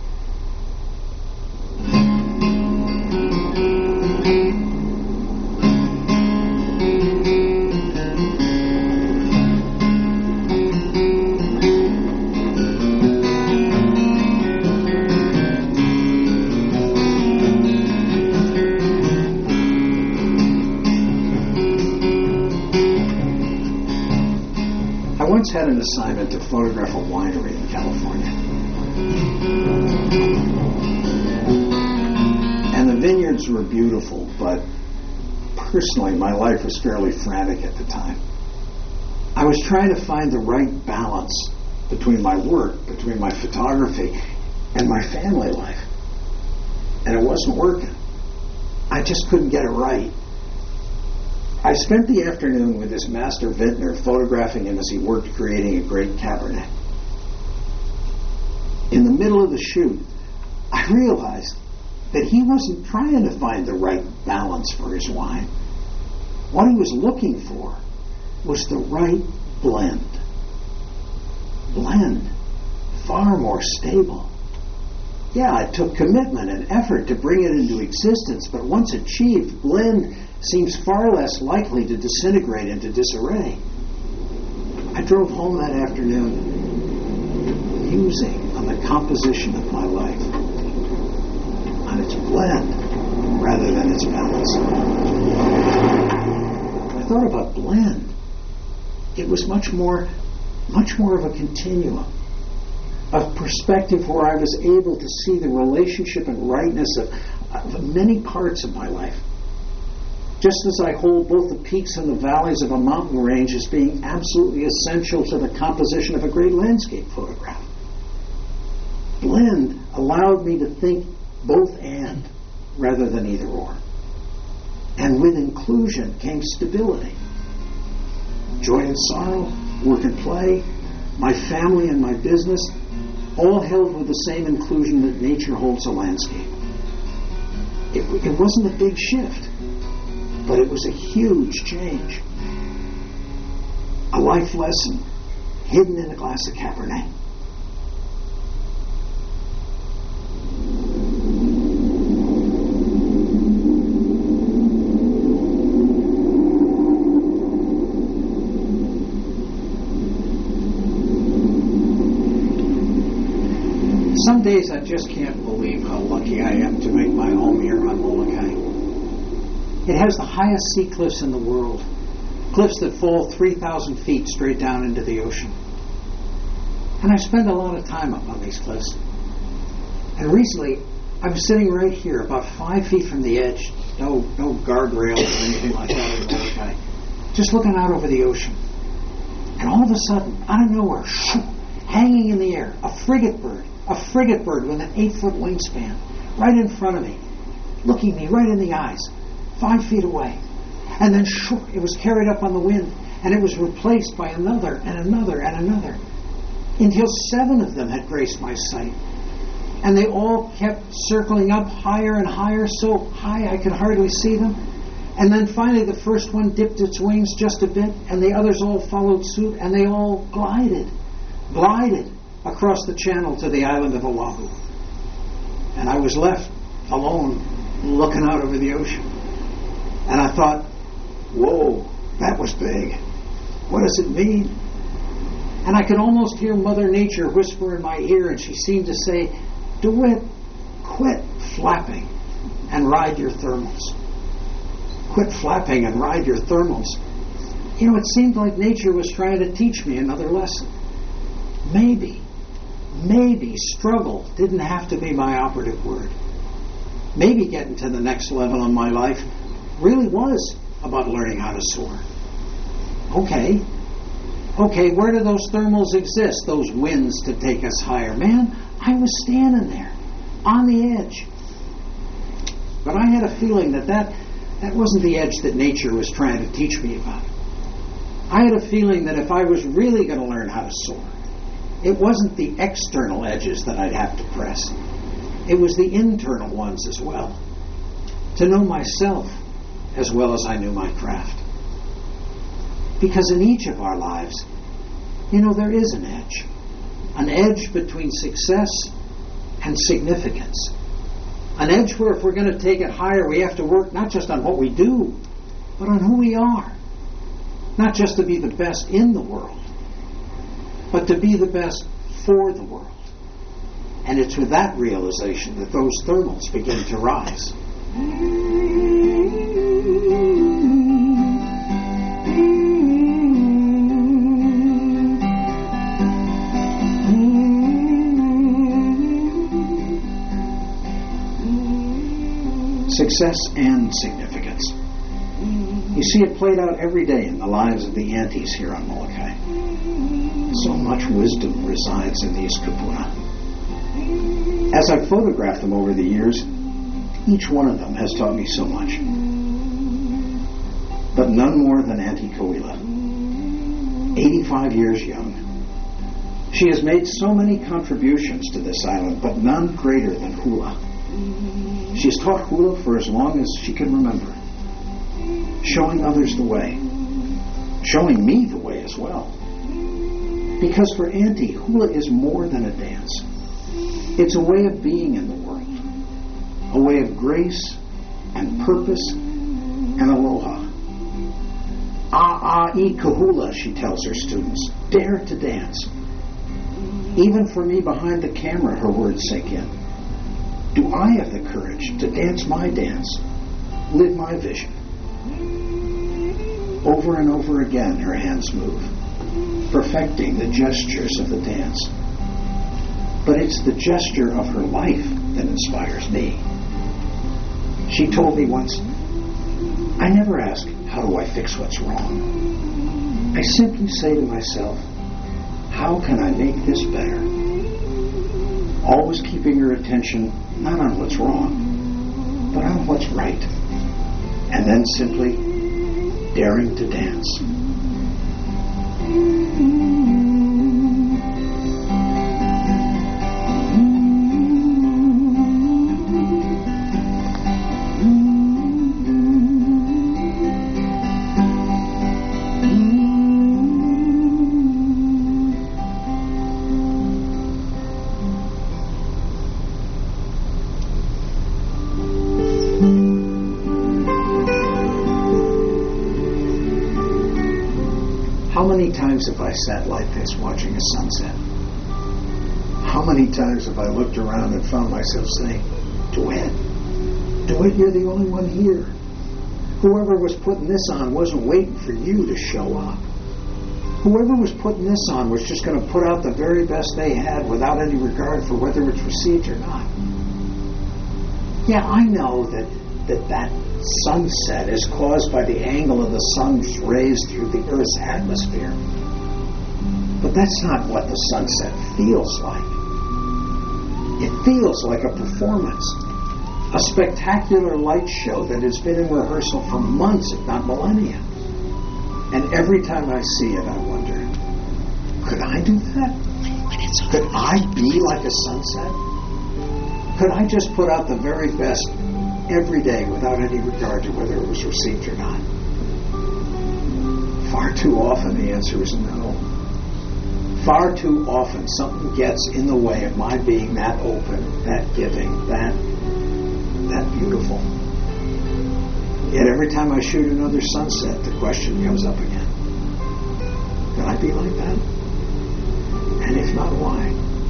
I once had an assignment to photograph a winery in California. And the vineyards were beautiful, but personally my life was fairly frantic at the time. I was trying to find the right balance between my work, between my photography, and my family life. And it wasn't working. I just couldn't get it right. I spent the afternoon with this master vintner photographing him as he worked creating a great Cabernet. In the middle of the shoot, I realized that he wasn't trying to find the right balance for his wine. What he was looking for was the right blend. Blend. Far more stable. Yeah, it took commitment and effort to bring it into existence, but once achieved, blend seems far less likely to disintegrate into disarray. I drove home that afternoon musing on the composition of my life, on its blend rather than its balance. When I thought about blend, it was much more of a continuum, of perspective where I was able to see the relationship and rightness of many parts of my life. Just as I hold both the peaks and the valleys of a mountain range as being absolutely essential to the composition of a great landscape photograph. Blend allowed me to think both and rather than either or. And with inclusion came stability. Joy and sorrow, work and play, my family and my business, all held with the same inclusion that nature holds a landscape. It wasn't a big shift, but it was a huge change. A life lesson hidden in a glass of Cabernet. Some days I just can't believe how lucky I am to make my home here on Molokai. It has the highest sea cliffs in the world, cliffs that fall 3,000 feet straight down into the ocean. And I spend a lot of time up on these cliffs. And recently, I was sitting right here, about 5 feet from the edge, no guardrails or anything like that in Molokai, just looking out over the ocean. And all of a sudden, out of nowhere, hanging in the air, a frigate bird with an 8-foot wingspan, right in front of me, looking me right in the eyes, 5 feet away. And then it was carried up on the wind, and it was replaced by another and another and another, until 7 of them had graced my sight. And they all kept circling up higher and higher, so high I could hardly see them. And then finally the first one dipped its wings just a bit, and the others all followed suit, and they all glided across the channel to the island of Oahu. And I was left alone, looking out over the ocean. And I thought, whoa, that was big. What does it mean? And I could almost hear Mother Nature whisper in my ear, and she seemed to say, DeWitt, quit flapping and ride your thermals. Quit flapping and ride your thermals. You know, it seemed like nature was trying to teach me another lesson. Maybe struggle didn't have to be my operative word. Maybe getting to the next level in my life really was about learning how to soar. Okay, where do those thermals exist, those winds to take us higher? Man, I was standing there, on the edge. But I had a feeling that wasn't the edge that nature was trying to teach me about. I had a feeling that if I was really going to learn how to soar, it wasn't the external edges that I'd have to press. It was the internal ones as well. To know myself as well as I knew my craft. Because in each of our lives, you know, there is an edge. An edge between success and significance. An edge where if we're going to take it higher, we have to work not just on what we do, but on who we are. Not just to be the best in the world, but to be the best for the world. And it's with that realization that those thermals begin to rise. Success and significance. You see it played out every day in the lives of the Antes here on Molokai. So much wisdom resides in these kupuna. As I've photographed them over the years, each one of them has taught me so much. But none more than Auntie Kauila, 85 years young. She has made so many contributions to this island, but none greater than hula. She's taught hula for as long as she can remember, showing others the way, showing me the way as well. Because for Auntie, hula is more than a dance. It's a way of being in the world, a way of grace and purpose and aloha. A'i kahula, she tells her students, dare to dance. Even for me behind the camera, her words sink in. Do I have the courage to dance my dance, live my vision? Over and over again, her hands move, perfecting the gestures of the dance. But it's the gesture of her life that inspires me. She told me once, I never ask, how do I fix what's wrong? I simply say to myself, how can I make this better? Always keeping her attention not on what's wrong, but on what's right. And then simply daring to dance. How many times have I sat like this watching a sunset? How many times have I looked around and found myself saying, DeWitt, you're the only one here. Whoever was putting this on wasn't waiting for you to show up. Whoever was putting this on was just going to put out the very best they had without any regard for whether it's received or not. Yeah, I know that sunset is caused by the angle of the sun's rays through the Earth's atmosphere. But that's not what the sunset feels like. It feels like a performance, A spectacular light show that has been in rehearsal for months, if not millennia. And every time I see it, I wonder, could I do that? Could I be like a sunset? Could I just put out the very best every day without any regard to whether it was received or not? Far too often the answer is no. Far too often something gets in the way of my being that open, that giving, that beautiful. Yet every time I shoot another sunset, the question comes up again. Could I be like that? And if not, why?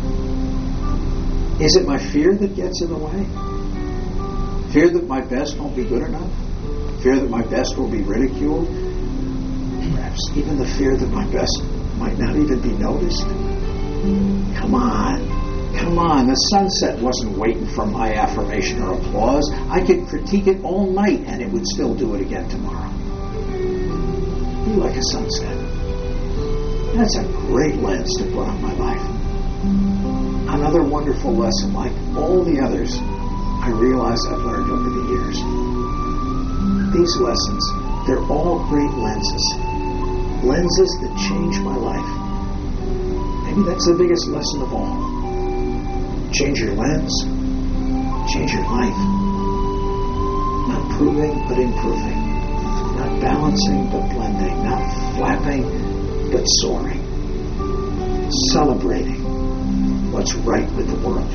Is it my fear that gets in the way? Fear that my best won't be good enough? Fear that my best will be ridiculed? Perhaps even the fear that my best might not even be noticed? Come on. The sunset wasn't waiting for my affirmation or applause. I could critique it all night and it would still do it again tomorrow. Be like a sunset. That's a great lens to put on my life. Another wonderful lesson, like all the others I realize I've learned over the years. These lessons, they're all great lenses. Lenses that change my life. Maybe that's the biggest lesson of all. Change your lens. Change your life. Not proving, but improving. Not balancing, but blending. Not flapping, but soaring. Celebrating what's right with the world.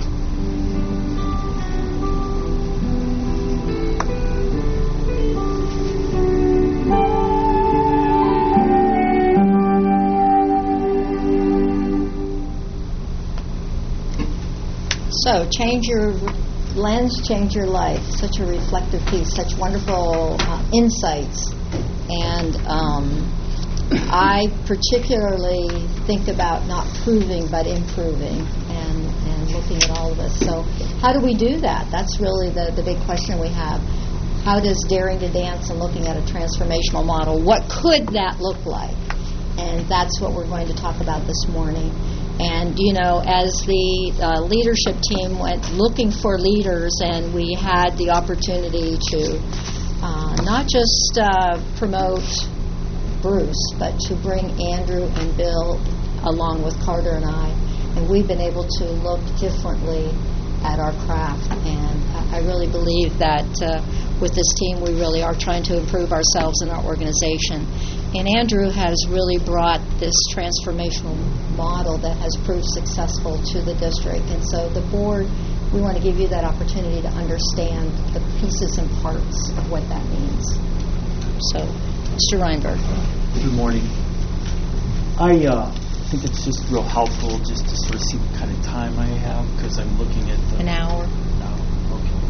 So, change your lens, change your life. Such a reflective piece, such wonderful insights. And I particularly think about not proving but improving and looking at all of this. So how do we do that? That's really the big question we have. How does Daring to Dance and looking at a transformational model, what could that look like? And that's what we're going to talk about this morning. And, you know, as the leadership team went looking for leaders, and we had the opportunity to not just promote Bruce, but to bring Andrew and Bill along with Carter and I. And we've been able to look differently at our craft. And I really believe that with this team, we really are trying to improve ourselves and our organization. And Andrew has really brought this transformational model that has proved successful to the district. And so the board, we want to give you that opportunity to understand the pieces and parts of what that means. So, Mr. Reinberg. Good morning. I think it's just real helpful just to sort of see what kind of time I have, because I'm looking at an hour. No, okay.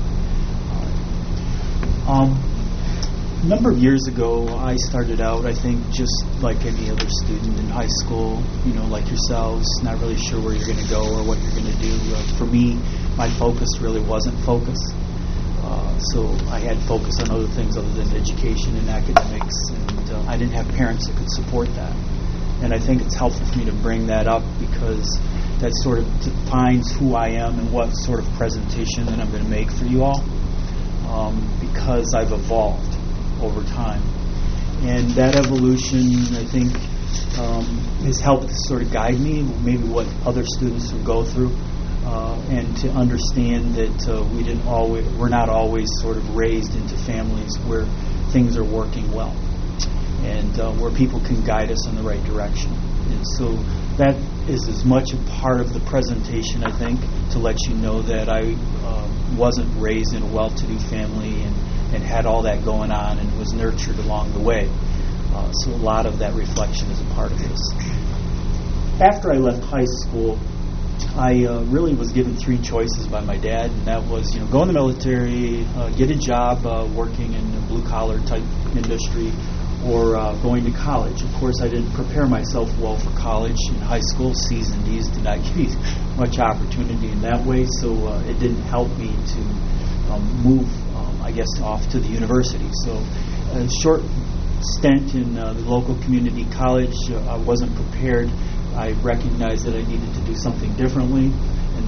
All right. A number of years ago, I started out, I think, just like any other student in high school, you know, like yourselves, not really sure where you're going to go or what you're going to do. For me, my focus really wasn't focus. So I had focus on other things other than education and academics, and I didn't have parents that could support that. And I think it's helpful for me to bring that up because that sort of defines who I am and what sort of presentation that I'm going to make for you all, because I've evolved over time. And that evolution, I think, has helped to sort of guide me, maybe what other students would go through, and to understand that we're not always sort of raised into families where things are working well, and where people can guide us in the right direction. And so that is as much a part of the presentation, I think, to let you know that I wasn't raised in a well-to-do family and had all that going on and was nurtured along the way. So a lot of that reflection is a part of this. After I left high school, I really was given three choices by my dad, and that was, go in the military, get a job working in a blue-collar type industry, or going to college. Of course, I didn't prepare myself well for college in high school. C's and D's did not give me much opportunity in that way, so it didn't help me to move, off to the university. So a short stint in the local community college, I wasn't prepared. I recognized that I needed to do something differently, and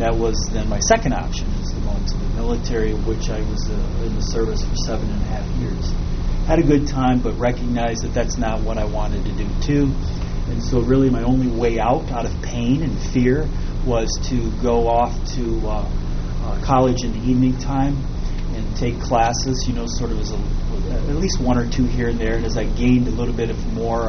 that was then my second option, is to go into the military, which I was in the service for 7.5 years. Had a good time, but recognized that that's not what I wanted to do too. And so really my only way out of pain and fear was to go off to college in the evening time and take classes, sort of as at least one or two here and there. And as I gained a little bit of more,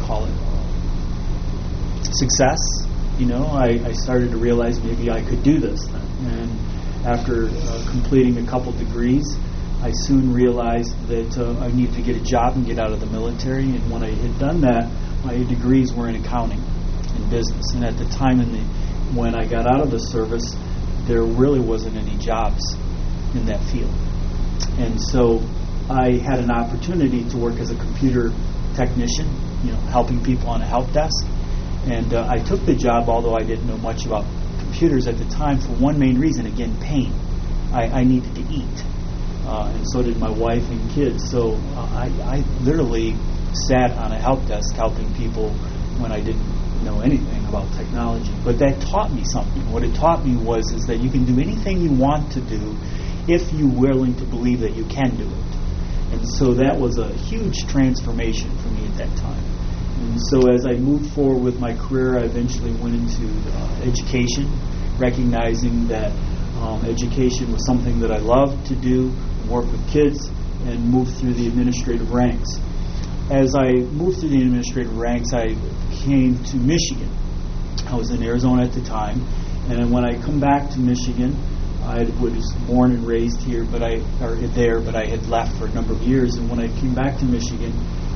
success, I started to realize maybe I could do this then. And after completing a couple degrees, I soon realized that I needed to get a job and get out of the military. And when I had done that, my degrees were in accounting and business. And at the time when I got out of the service, there really wasn't any jobs in that field. And so I had an opportunity to work as a computer technician, helping people on a help desk. And I took the job, although I didn't know much about computers at the time, for one main reason, again, pain. I needed to eat. And so did my wife and kids. So I literally sat on a help desk helping people when I didn't know anything about technology. But that taught me something. What it taught me is that you can do anything you want to do if you're willing to believe that you can do it. And so that was a huge transformation for me at that time. And so as I moved forward with my career, I eventually went into education, recognizing that education was something that I loved to do, work with kids, and move through the administrative ranks. As I moved through the administrative ranks, I came to Michigan. I was in Arizona at the time, and when I come back to Michigan, I was born and raised here, but I had left for a number of years. And when I came back to Michigan,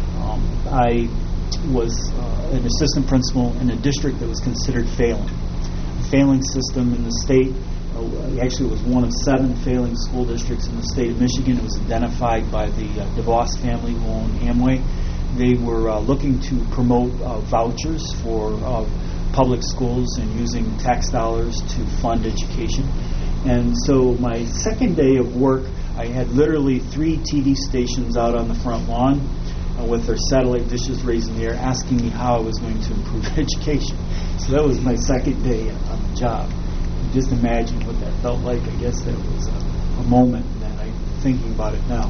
I was an assistant principal in a district that was considered failing. A failing system in the state. Actually, it was one of 7 failing school districts in the state of Michigan. It was identified by the DeVos family who owned Amway. They were looking to promote vouchers for public schools and using tax dollars to fund education. And so my second day of work, I had literally 3 TV stations out on the front lawn with their satellite dishes raised in the air asking me how I was going to improve education. So that was my second day on the job. Just imagine what that felt like. I guess that was a moment that I'm thinking about it now.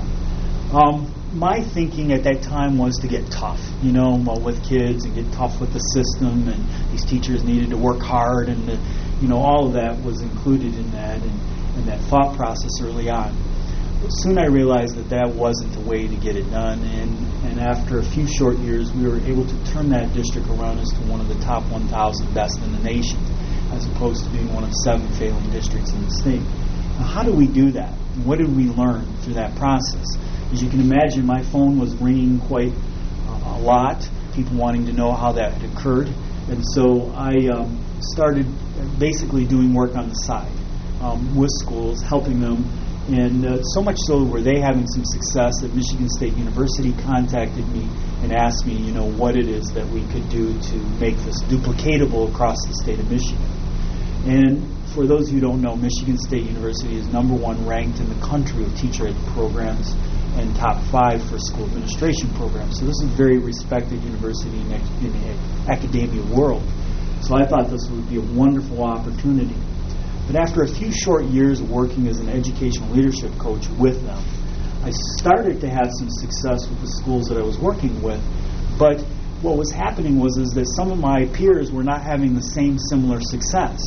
My thinking at that time was to get tough, with kids and get tough with the system, and these teachers needed to work hard, and all of that was included in that and that thought process early on. But soon I realized that wasn't the way to get it done, and after a few short years, we were able to turn that district around as to one of the top 1,000 best in the nation, as opposed to being one of 7 failing districts in the state. Now, how do we do that? What did we learn through that process? As you can imagine, my phone was ringing quite a lot, people wanting to know how that had occurred. And so I started basically doing work on the side with schools, helping them. And so much so were they having some success that Michigan State University contacted me and asked me, what it is that we could do to make this duplicatable across the state of Michigan. And for those who don't know, Michigan State University is number 1 ranked in the country of teacher ed programs and top 5 for school administration programs. So this is a very respected university in the academia world. So I thought this would be a wonderful opportunity. But after a few short years of working as an educational leadership coach with them, I started to have some success with the schools that I was working with. But what was happening was that some of my peers were not having the same similar success.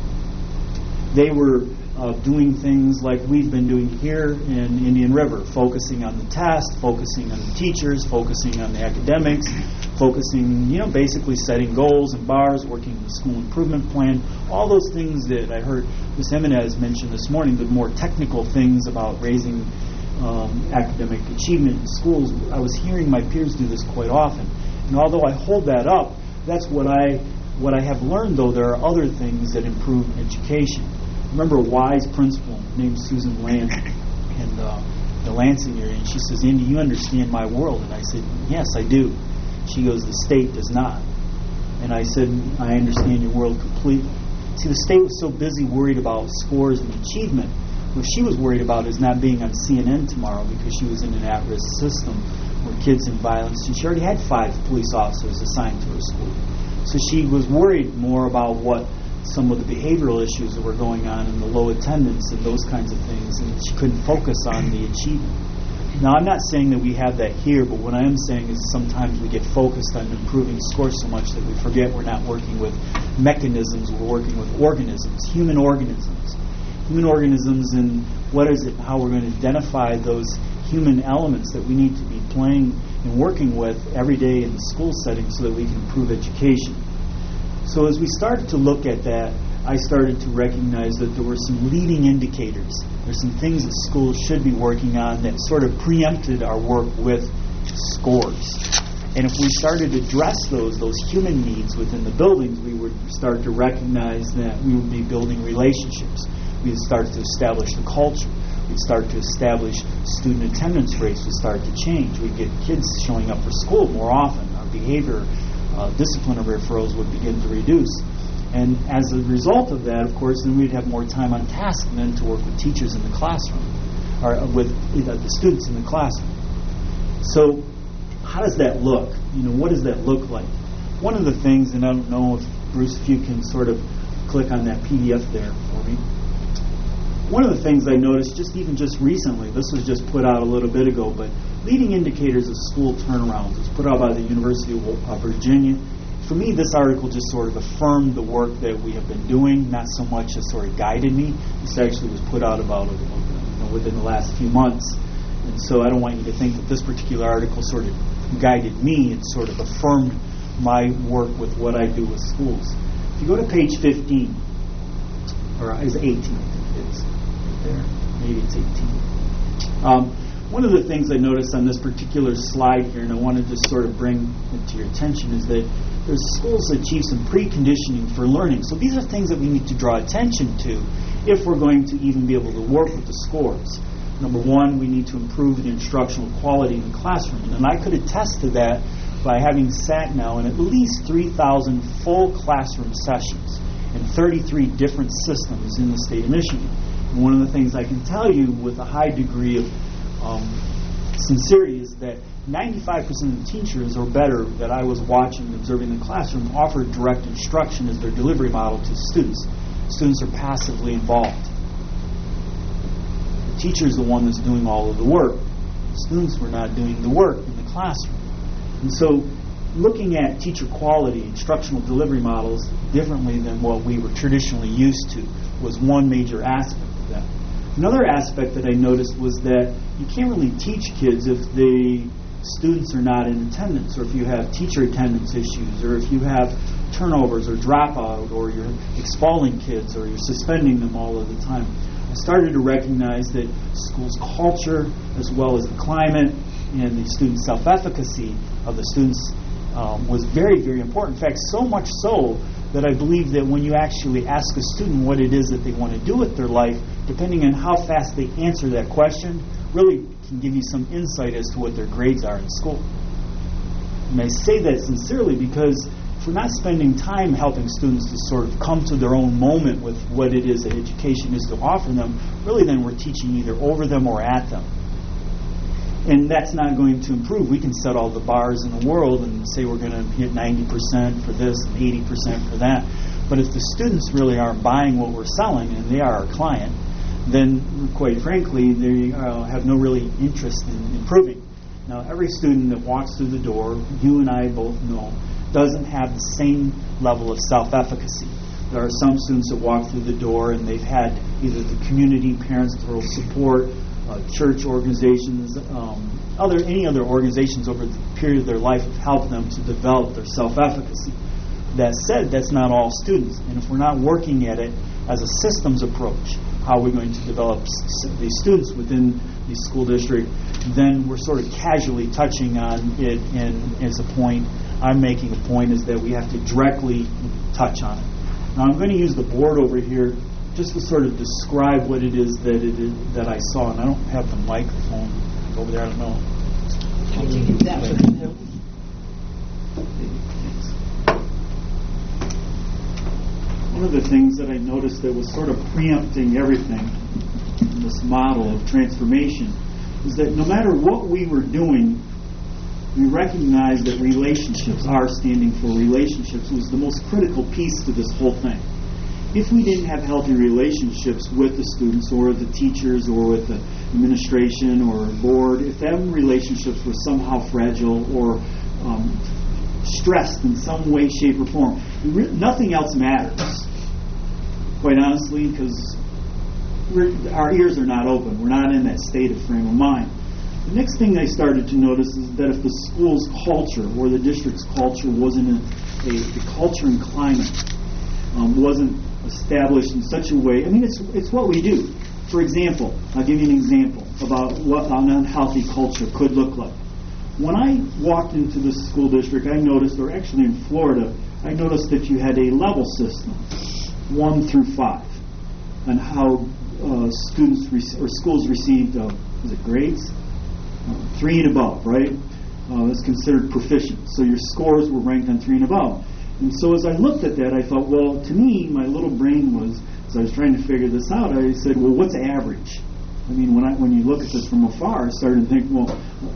They were doing things like we've been doing here in Indian River, focusing on the test, focusing on the teachers, focusing on the academics, focusing, basically setting goals and bars, working the school improvement plan, all those things that I heard Ms. Jimenez mention this morning, the more technical things about raising academic achievement in schools. I was hearing my peers do this quite often. And although I hold that up, that's what I have learned, though. There are other things that improve education. I remember a wise principal named Susan Land in the Lansing area, and she says, "Andy, you understand my world." And I said, "Yes, I do." She goes, "The state does not." And I said, "I understand your world completely." See, the state was so busy worried about scores and achievement. What she was worried about is not being on CNN tomorrow because she was in an at-risk system where kids in violence, and she already had 5 police officers assigned to her school. So she was worried more about what some of the behavioral issues that were going on and the low attendance and those kinds of things, and she couldn't focus on the achievement. Now, I'm not saying that we have that here, but what I am saying is sometimes we get focused on improving scores so much that we forget we're not working with mechanisms, we're working with organisms, human organisms. Human organisms, and what is it, how we're going to identify those human elements that we need to be playing and working with every day in the school setting so that we can improve education. So as we started to look at that, I started to recognize that there were some leading indicators. There's some things that schools should be working on that sort of preempted our work with scores. And if we started to address those human needs within the buildings, we would start to recognize that we would be building relationships. We'd start to establish the culture. We'd start to establish student attendance rates would start to change. We'd get kids showing up for school more often. Our behavior, disciplinary referrals would begin to reduce. And as a result of that, of course, then we'd have more time on task then to work with teachers in the classroom, or with the students in the classroom. So how does that look? What does that look like? One of the things, and I don't know if, Bruce, if you can sort of click on that PDF there for me. One of the things I noticed just recently, this was just put out a little bit ago, but leading indicators of school turnarounds. It's put out by the University of Virginia. For me, this article just sort of affirmed the work that we have been doing, not so much as sort of guided me. This actually was put out about within the last few months. And so I don't want you to think that this particular article sort of guided me. It sort of affirmed my work with what I do with schools. If you go to page 15, or is 18, I think it is, right there. Maybe it's 18. One of the things I noticed on this particular slide here, and I wanted to sort of bring it to your attention, is that there's schools that achieve some preconditioning for learning. So these are things that we need to draw attention to if we're going to even be able to work with the scores. Number one, we need to improve the instructional quality in the classroom. And I could attest to that by having sat now in at least 3,000 full classroom sessions in 33 different systems in the state of Michigan. And one of the things I can tell you with a high degree of sincerity is that 95% of the teachers or better that I was watching and observing in the classroom offered direct instruction as their delivery model to students. Students are passively involved. The teacher is the one that's doing all of the work. Students were not doing the work in the classroom. And so looking at teacher quality, instructional delivery models differently than what we were traditionally used to was one major aspect of that. Another aspect that I noticed was that you can't really teach kids if the students are not in attendance, or if you have teacher attendance issues, or if you have turnovers or dropout, or you're expelling kids, or you're suspending them all of the time. I started to recognize that school's culture, as well as the climate and the student self-efficacy of the students was very, very important. In fact, so much so that I believe that when you actually ask a student what it is that they want to do with their life, depending on how fast they answer that question, really can give you some insight as to what their grades are in school. And I say that sincerely because if we're not spending time helping students to sort of come to their own moment with what it is that education is to offer them, really then we're teaching either over them or at them. And that's not going to improve. We can set all the bars in the world and say we're going to hit 90% for this and 80% for that. But if the students really aren't buying what we're selling, and they are our client, then quite frankly, they have no really interest in improving. Now, every student that walks through the door, you and I both know, doesn't have the same level of self-efficacy. There are some students that walk through the door and they've had either the community, parents, pastoral support, church organizations, any other organizations over the period of their life have helped them to develop their self-efficacy. That said, that's not all students. And if we're not working at it as a systems approach, how are we going to develop these students within the school district, then we're sort of casually touching on it, and as a point, I'm making a point is that we have to directly touch on it. Now I'm going to use the board over here just to sort of describe what it is that I saw, and I don't have the microphone over there, I don't know. Can you use that one? One of the things that I noticed that was sort of preempting everything in this model of transformation is that no matter what we were doing, we recognized that relationships, R standing for relationships, was the most critical piece to this whole thing. if we didn't have healthy relationships with the students or the teachers or with the administration or board, if them relationships were somehow fragile or stressed in some way, shape, or form, nothing else matters, quite honestly, because our ears are not open. We're not in that state of frame of mind. The next thing I started to notice is that if the school's culture or the district's culture wasn't the culture and climate wasn't established in such a way, I mean, it's what we do. For example, I'll give you an example about what an unhealthy culture could look like. When I walked into the school district, I noticed, or actually in Florida, I noticed that you had a level system, 1 through 5, and how students or schools received, grades? 3 and above, right? It's considered proficient. So your scores were ranked on 3 and above. And so as I looked at that, I thought, well, to me, my little brain was, as I was trying to figure this out, I said, well, what's average? I mean, when you look at this from afar, I started to think, well,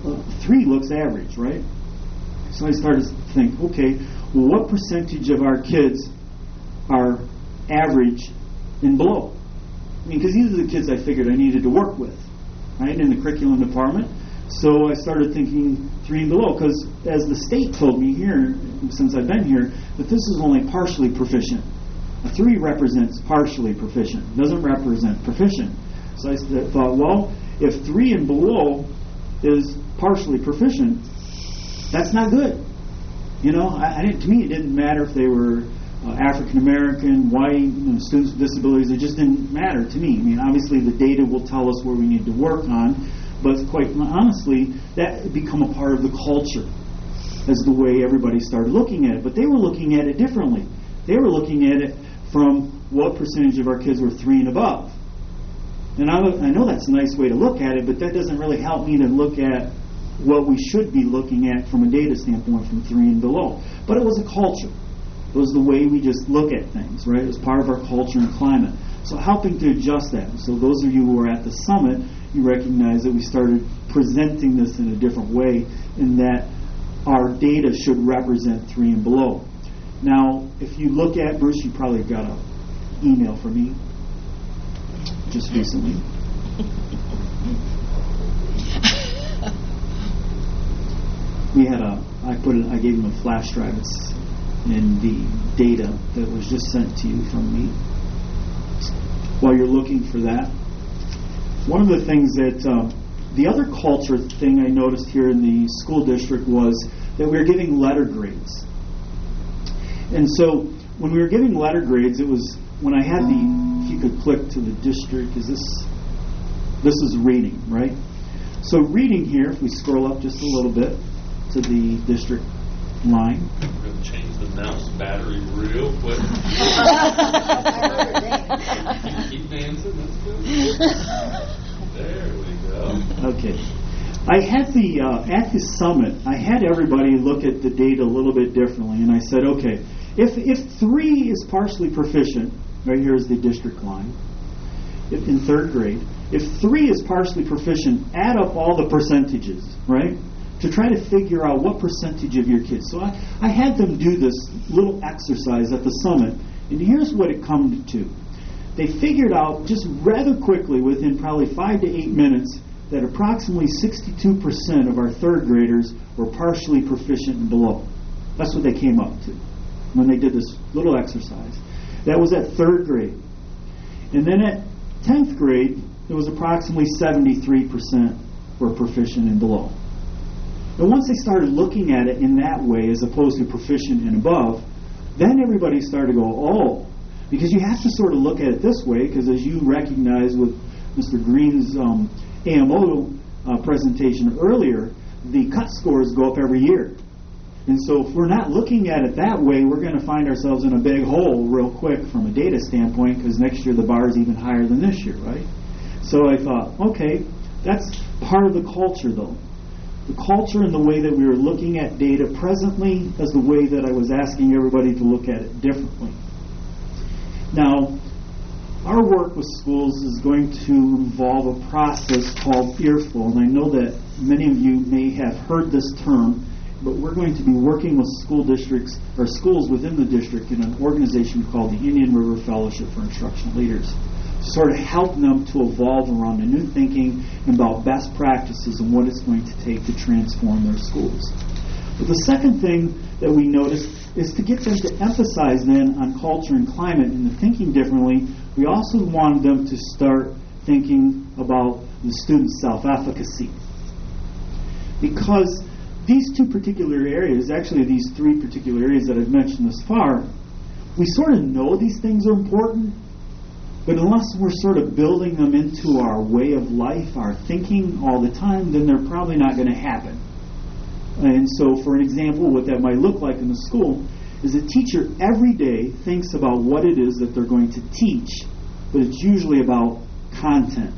3 looks average, right? So I started to think, okay, well, what percentage of our kids are average and below? I mean, because these are the kids I figured I needed to work with, right, in the curriculum department. So I started thinking 3 and below, because as the state told me here, since I've been here, that this is only partially proficient. A 3 represents partially proficient, doesn't represent proficient. So I thought, well, if 3 and below is partially proficient, that's not good. You know, to me, it didn't matter if they were African American, white, students with disabilities. It just didn't matter to me. I mean, obviously, the data will tell us where we need to work on, but quite honestly, that had become a part of the culture as the way everybody started looking at it. But they were looking at it differently. They were looking at it from what percentage of our kids were 3 and above. And I know that's a nice way to look at it, but that doesn't really help me to look at what we should be looking at from a data standpoint from 3 and below. But it was a culture. It was the way we just look at things, right? It was part of our culture and climate. So helping to adjust that. So those of you who were at the summit, you recognize that we started presenting this in a different way, in that our data should represent 3 and below. Now, if you look at, Bruce, you probably got an email from me just recently. I gave him a flash drive. It's in the data that was just sent to you from me. While you're looking for that, one of the things that the other culture thing I noticed here in the school district was that we were giving letter grades. And so when we were giving letter grades, it was when I had if you could click to the district, this is reading, right? So reading here, if we scroll up just a little bit to the district line. We're going to change the mouse battery real quick. Keep dancing, that's good. There we go. Okay. I had at the summit, I had everybody look at the data a little bit differently, and I said, okay, if 3 is partially proficient, right here is the district line, in 3rd grade, if 3 is partially proficient, add up all the percentages, right, to try to figure out what percentage of your kids. So I had them do this little exercise at the summit, and here's what it come to. They figured out just rather quickly, within probably 5 to 8 minutes, that approximately 62% of our 3rd graders were partially proficient and below. That's what they came up to when they did this little exercise. That was at 3rd grade. And then at 10th grade, it was approximately 73% were proficient and below. And once they started looking at it in that way, as opposed to proficient and above, then everybody started to go, oh, because you have to sort of look at it this way, because as you recognize with Mr. Green's AMO presentation earlier, the cut scores go up every year. And so if we're not looking at it that way, we're going to find ourselves in a big hole real quick from a data standpoint, because next year the bar is even higher than this year, right? So I thought, okay, that's part of the culture, though. The culture and the way that we were looking at data presently is the way that I was asking everybody to look at it differently. Now, our work with schools is going to involve a process called earful, and I know that many of you may have heard this term, but we're going to be working with school districts or schools within the district in an organization called the Indian River Fellowship for Instructional Leaders, to sort of help them to evolve around the new thinking about best practices and what it's going to take to transform their schools. But the second thing that we noticed is to get them to emphasize then on culture and climate and the thinking differently. We also wanted them to start thinking about the student's self-efficacy. Because these two particular areas, actually these three particular areas that I've mentioned thus far, we sort of know these things are important, but unless we're sort of building them into our way of life, our thinking all the time, then they're probably not going to happen. And so, for an example, what that might look like in the school is a teacher every day thinks about what it is that they're going to teach, but it's usually about content,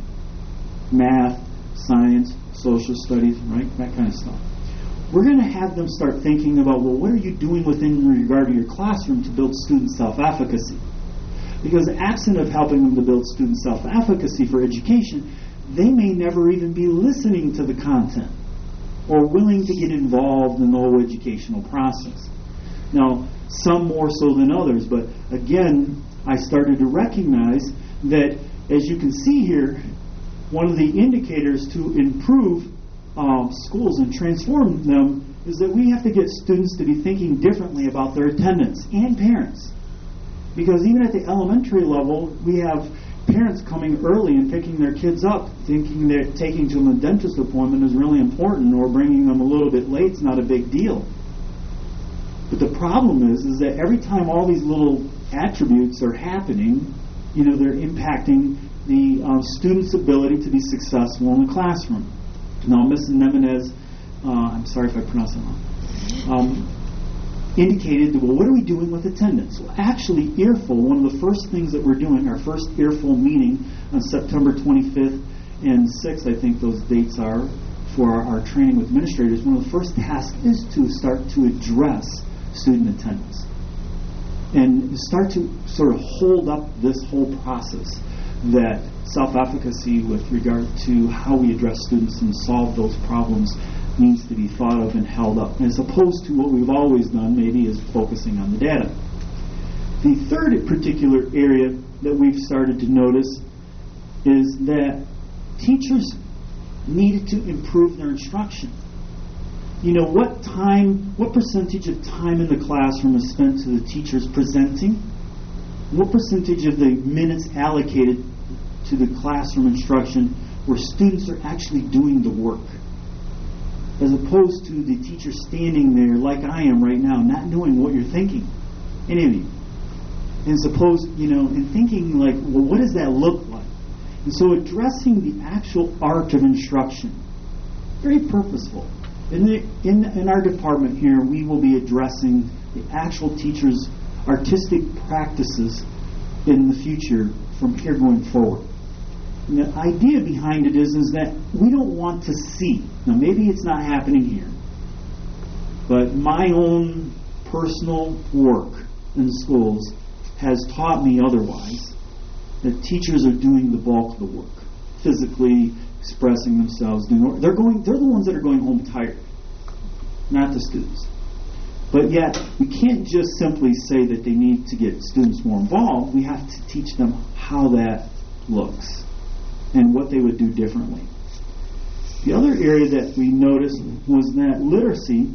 math, science, social studies, right, that kind of stuff. We're going to have them start thinking about, well, what are you doing within regard to your classroom to build student self-efficacy? Because absent of helping them to build student self-efficacy for education, they may never even be listening to the content or willing to get involved in the whole educational process. Now, some more so than others, but again, I started to recognize that, as you can see here, one of the indicators to improve schools and transform them is that we have to get students to be thinking differently about their attendance, and parents. Because even at the elementary level, we have parents coming early and picking their kids up, thinking that taking to them a dentist appointment is really important, or bringing them a little bit late is not a big deal. But the problem is that every time all these little attributes are happening, they're impacting the student's ability to be successful in the classroom. Now, Mrs. Nemenez, I'm sorry if I pronounced that wrong, indicated, well, what are we doing with attendance? Well, actually, Earful, one of the first things that we're doing, our first Earful meeting on September 25th and 6th, I think those dates are, for our training with administrators, one of the first tasks is to start to address student attendance and start to sort of hold up this whole process that self-efficacy with regard to how we address students and solve those problems needs to be thought of and held up, as opposed to what we've always done, maybe, is focusing on the data. The third particular area that we've started to notice is that teachers needed to improve their instruction. What percentage of time in the classroom is spent to the teachers presenting? What percentage of the minutes allocated to the classroom instruction where students are actually doing the work, as opposed to the teacher standing there like I am right now, not knowing what you're thinking, any of you, and and thinking like, well, what does that look like? And so addressing the actual art of instruction, very purposeful. In our department here, we will be addressing the actual teachers' artistic practices in the future from here going forward. And the idea behind it is that we don't want to see. Now, maybe it's not happening here, but my own personal work in schools has taught me otherwise, that teachers are doing the bulk of the work, physically expressing themselves. They're the ones that are going home tired, not the students. But yet, we can't just simply say that they need to get students more involved. We have to teach them how that looks and what they would do differently. The other area that we noticed was that literacy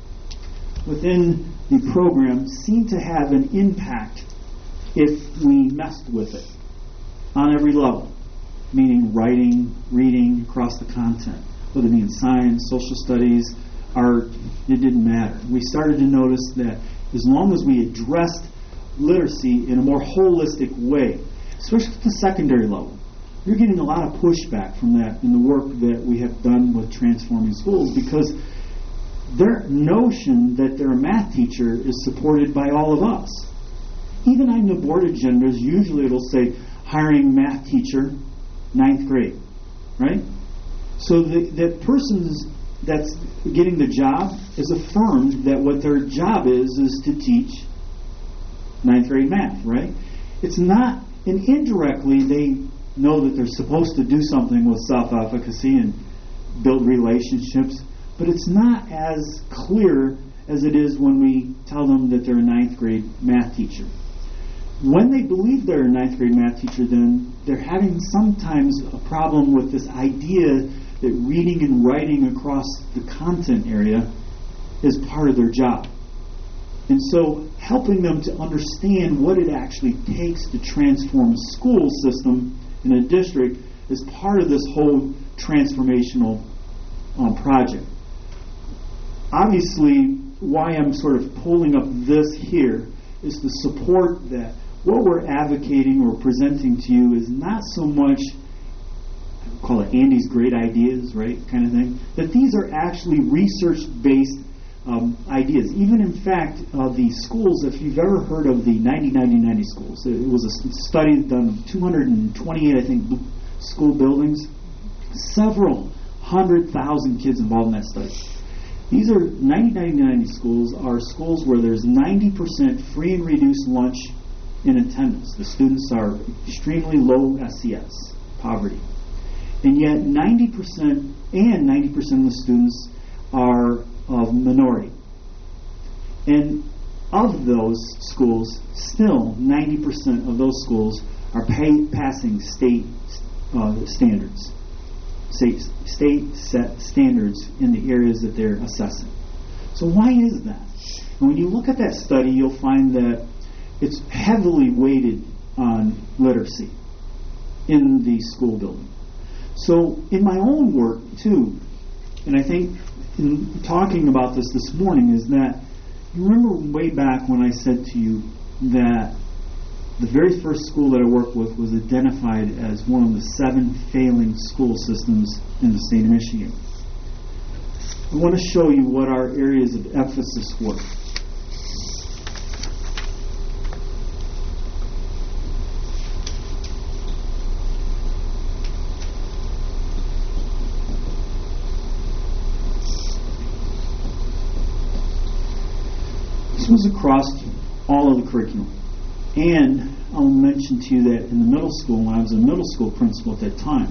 within the program seemed to have an impact if we messed with it on every level, meaning writing, reading, across the content, whether it be in science, social studies, art, it didn't matter. We started to notice that as long as we addressed literacy in a more holistic way, especially at the secondary level, you're getting a lot of pushback from that in the work that we have done with transforming schools, because their notion that they're a math teacher is supported by all of us. Even on the board agendas, usually it'll say hiring math teacher, 9th grade, right? So the person's that's getting the job is affirmed that what their job is to teach 9th grade math, right? It's not, and indirectly they know that they're supposed to do something with self-efficacy and build relationships, but it's not as clear as it is when we tell them that they're a 9th grade math teacher. When they believe they're a 9th grade math teacher, then they're having sometimes a problem with this idea that reading and writing across the content area is part of their job. And so helping them to understand what it actually takes to transform a school system in a district is part of this whole transformational project. Obviously, why I'm sort of pulling up this here is to support that what we're advocating or presenting to you is not so much, I call it Andy's great ideas, right, kind of thing, that these are actually research-based ideas. Even in fact, the schools, if you've ever heard of the 90-90-90 schools, it was a study done 228, I think, school buildings, several 100,000 kids involved in that study. These are 90-90-90 schools are schools where there's 90% free and reduced lunch in attendance. The students are extremely low SES, poverty. And yet 90% of the students are of minority. And of those schools, still 90% of those schools are passing state standards. State set standards in the areas that they're assessing. So why is that? And when you look at that study, you'll find that it's heavily weighted on literacy in the school building. So in my own work too, and I think in talking about this morning, is that you remember way back when I said to you that the very first school that I worked with was identified as one of the 7 failing school systems in the state of Michigan. I want to show you what our areas of emphasis were. This was across all of the curriculum. And I'll mention to you that in the middle school, when I was a middle school principal at that time,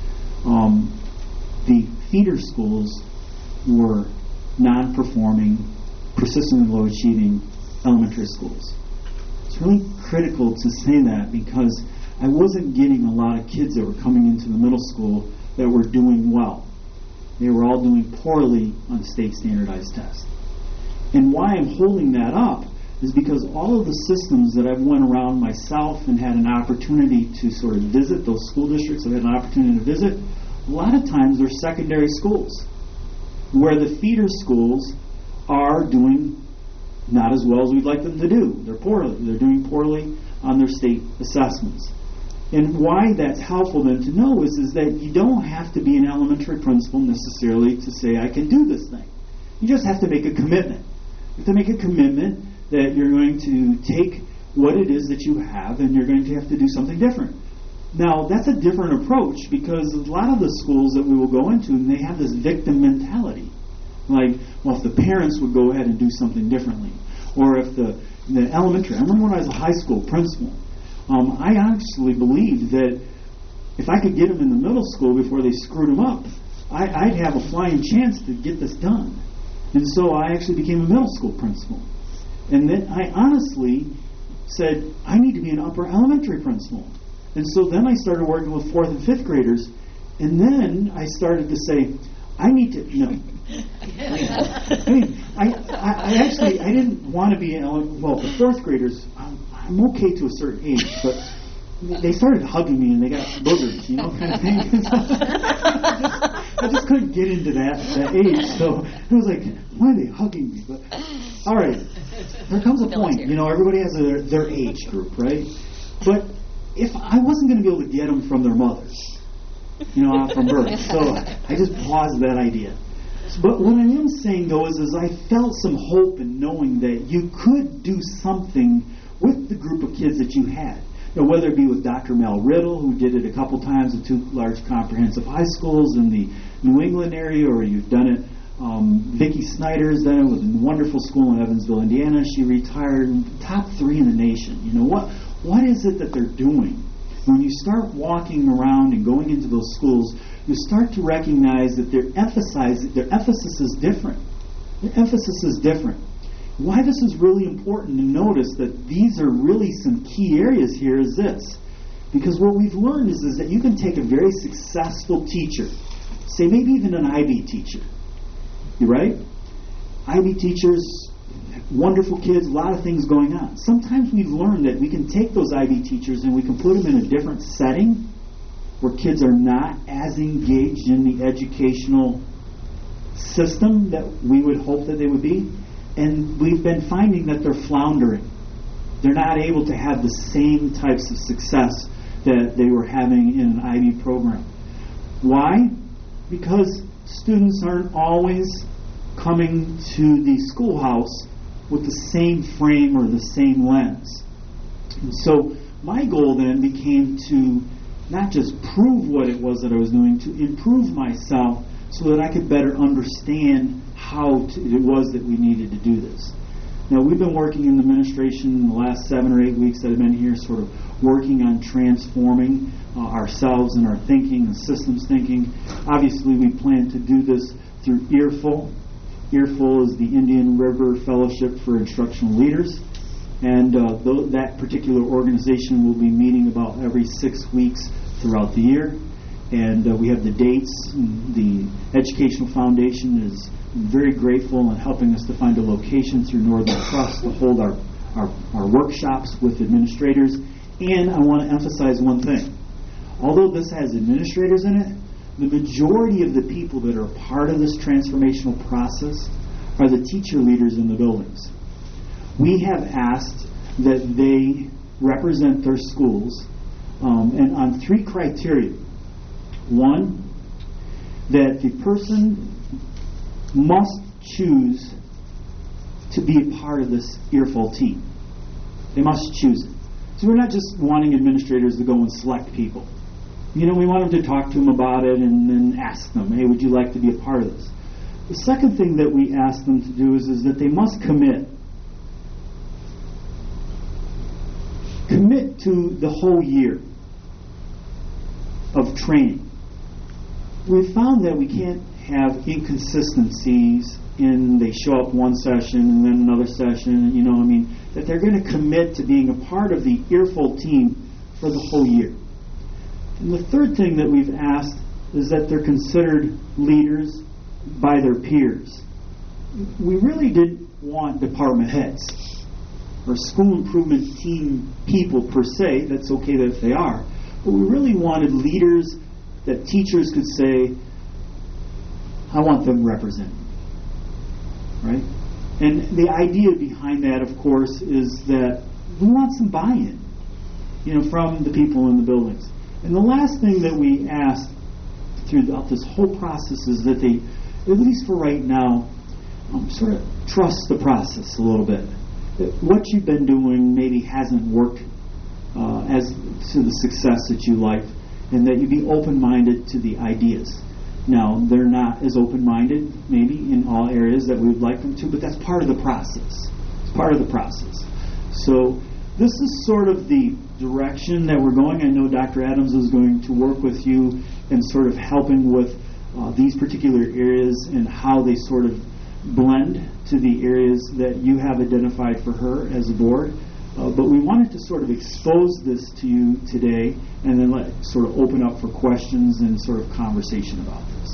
the feeder schools were non-performing, persistently low-achieving elementary schools. It's really critical to say that because I wasn't getting a lot of kids that were coming into the middle school that were doing well. They were all doing poorly on state standardized tests. And why I'm holding that up is because all of the systems that I've went around myself and had an opportunity to sort of visit, those school districts I've had an opportunity to visit, a lot of times they're secondary schools where the feeder schools are doing not as well as we'd like them to do. They're doing poorly on their state assessments. And why that's helpful then to know is that you don't have to be an elementary principal necessarily to say, I can do this thing. You just have to make a commitment. You have to make a commitment that you're going to take what it is that you have and you're going to have to do something different. Now, that's a different approach because a lot of the schools that we will go into, they have this victim mentality. Like, well, if the parents would go ahead and do something differently. Or if the elementary, I remember when I was a high school principal, I actually believed that if I could get them in the middle school before they screwed them up, I'd have a flying chance to get this done. And so I actually became a middle school principal. And then I honestly said, I need to be an upper elementary principal. And so then I started working with 4th and 5th graders. And then I started to say, I need to, I mean, I didn't want to be, well, the 4th graders, I'm okay to a certain age, but they started hugging me and they got boogers, kind of thing. I just couldn't get into that age, so it was like, why are they hugging me? But all right, there comes a point, everybody has their age group, right? But if I wasn't going to be able to get them from their mothers, from birth, so I just paused that idea. But what I am saying though is I felt some hope in knowing that you could do something with the group of kids that you had. Whether it be with Dr. Mel Riddle, who did it a couple times at 2 large comprehensive high schools in the New England area, or you've done it, Vicki Snyder's done it with a wonderful school in Evansville, Indiana. She retired, top 3 in the nation. What is it that they're doing? When you start walking around and going into those schools, you start to recognize that their emphasis is different. Their emphasis is different. Why this is really important to notice that these are really some key areas here is this. Because what we've learned is that you can take a very successful teacher, say maybe even an IB teacher, you right? IB teachers, wonderful kids, a lot of things going on. Sometimes we've learned that we can take those IB teachers and we can put them in a different setting where kids are not as engaged in the educational system that we would hope that they would be. And we've been finding that they're floundering. They're not able to have the same types of success that they were having in an IB program. Why? Because students aren't always coming to the schoolhouse with the same frame or the same lens. And so my goal then became to not just prove what it was that I was doing, to improve myself so that I could better understand how it was that we needed to do this. Now, we've been working in the administration in the last 7 or 8 weeks that I've been here, sort of working on transforming ourselves and our thinking and systems thinking. Obviously, we plan to do this through EARFUL. EARFUL is the Indian River Fellowship for Instructional Leaders, and that particular organization will be meeting about every 6 weeks throughout the year. And we have the dates. The Educational Foundation is very grateful in helping us to find a location through Northern Trust to hold our workshops with administrators. And I want to emphasize one thing. Although this has administrators in it, the majority of the people that are a part of this transformational process are the teacher leaders in the buildings. We have asked that they represent their schools and on 3 criteria. One, that the person must choose to be a part of this EARFUL team. They must choose it. So we're not just wanting administrators to go and select people. We want them to talk to them about it and then ask them, hey, would you like to be a part of this? The second thing that we ask them to do is that they must commit. Commit to the whole year of training. We've found that we can't have inconsistencies in they show up one session and then another session, that they're going to commit to being a part of the EARFUL team for the whole year. And the third thing that we've asked is that they're considered leaders by their peers. We really didn't want department heads or school improvement team people per se. That's okay if they are. But we really wanted leaders that teachers could say, I want them represented. Right? And the idea behind that, of course, is that we want some buy-in, from the people in the buildings. And the last thing that we asked throughout this whole process is that they, at least for right now, sort of trust the process a little bit. That what you've been doing maybe hasn't worked as to the success that you like, and that you be open-minded to the ideas. Now, they're not as open-minded, maybe, in all areas that we would like them to, but that's part of the process. It's part of the process. So this is sort of the direction that we're going. I know Dr. Adams is going to work with you in sort of helping with these particular areas and how they sort of blend to the areas that you have identified for her as a board. But we wanted to sort of expose this to you today and then let sort of open up for questions and sort of conversation about this.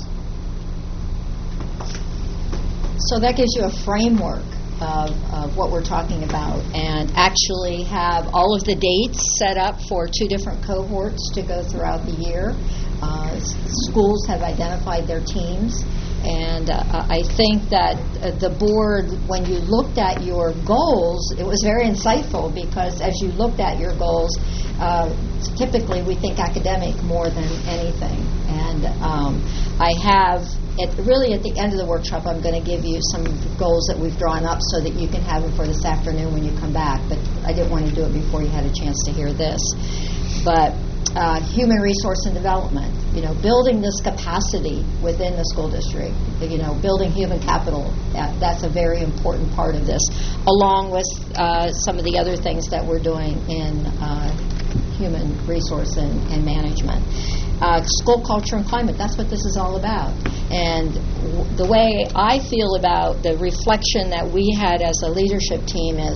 So that gives you a framework of what we're talking about, and actually have all of the dates set up for 2 different cohorts to go throughout the year. Schools have identified their teams. And I think that the board, when you looked at your goals, it was very insightful, because as you looked at your goals, typically we think academic more than anything. And I have, really at the end of the workshop, I'm going to give you some goals that we've drawn up so that you can have them for this afternoon when you come back. But I didn't want to do it before you had a chance to hear this. But human resource and development, building this capacity within the school district, building human capital, that's a very important part of this, along with some of the other things that we're doing in human resource and management. School culture and climate, that's what this is all about. And the way I feel about the reflection that we had as a leadership team is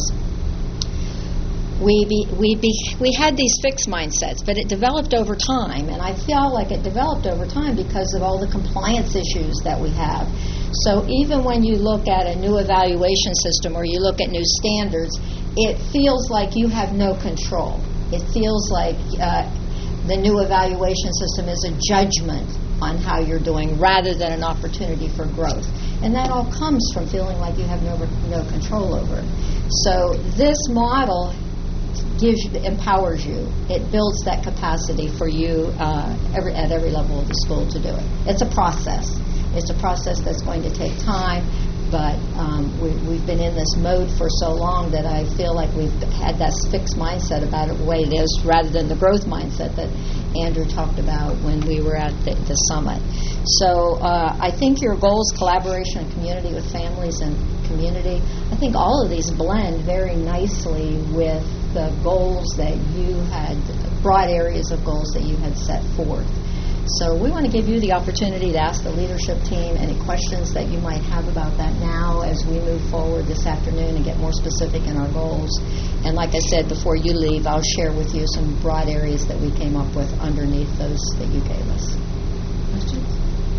we had these fixed mindsets, but it developed over time, and I feel like it developed over time because of all the compliance issues that we have. So even when you look at a new evaluation system or you look at new standards, it feels like you have no control. It feels like the new evaluation system is a judgment on how you're doing rather than an opportunity for growth. And that all comes from feeling like you have no control over it. So this model empowers you. It builds that capacity for you at every level of the school to do it. It's a process. It's a process that's going to take time, but we've been in this mode for so long that I feel like we've had that fixed mindset about it the way it is rather than the growth mindset that Andrew talked about when we were at the summit. So I think your goals, collaboration and community with families and community, I think all of these blend very nicely with the goals that you had, broad areas of goals that you had set forth. So we want to give you the opportunity to ask the leadership team any questions that you might have about that now as we move forward this afternoon and get more specific in our goals. And like I said, before you leave, I'll share with you some broad areas that we came up with underneath those that you gave us. Questions?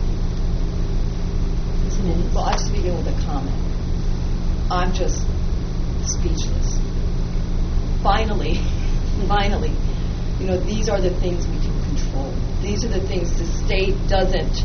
Well, I just begin with a comment. I'm just speechless. Finally, these are the things we can control. These are the things the state doesn't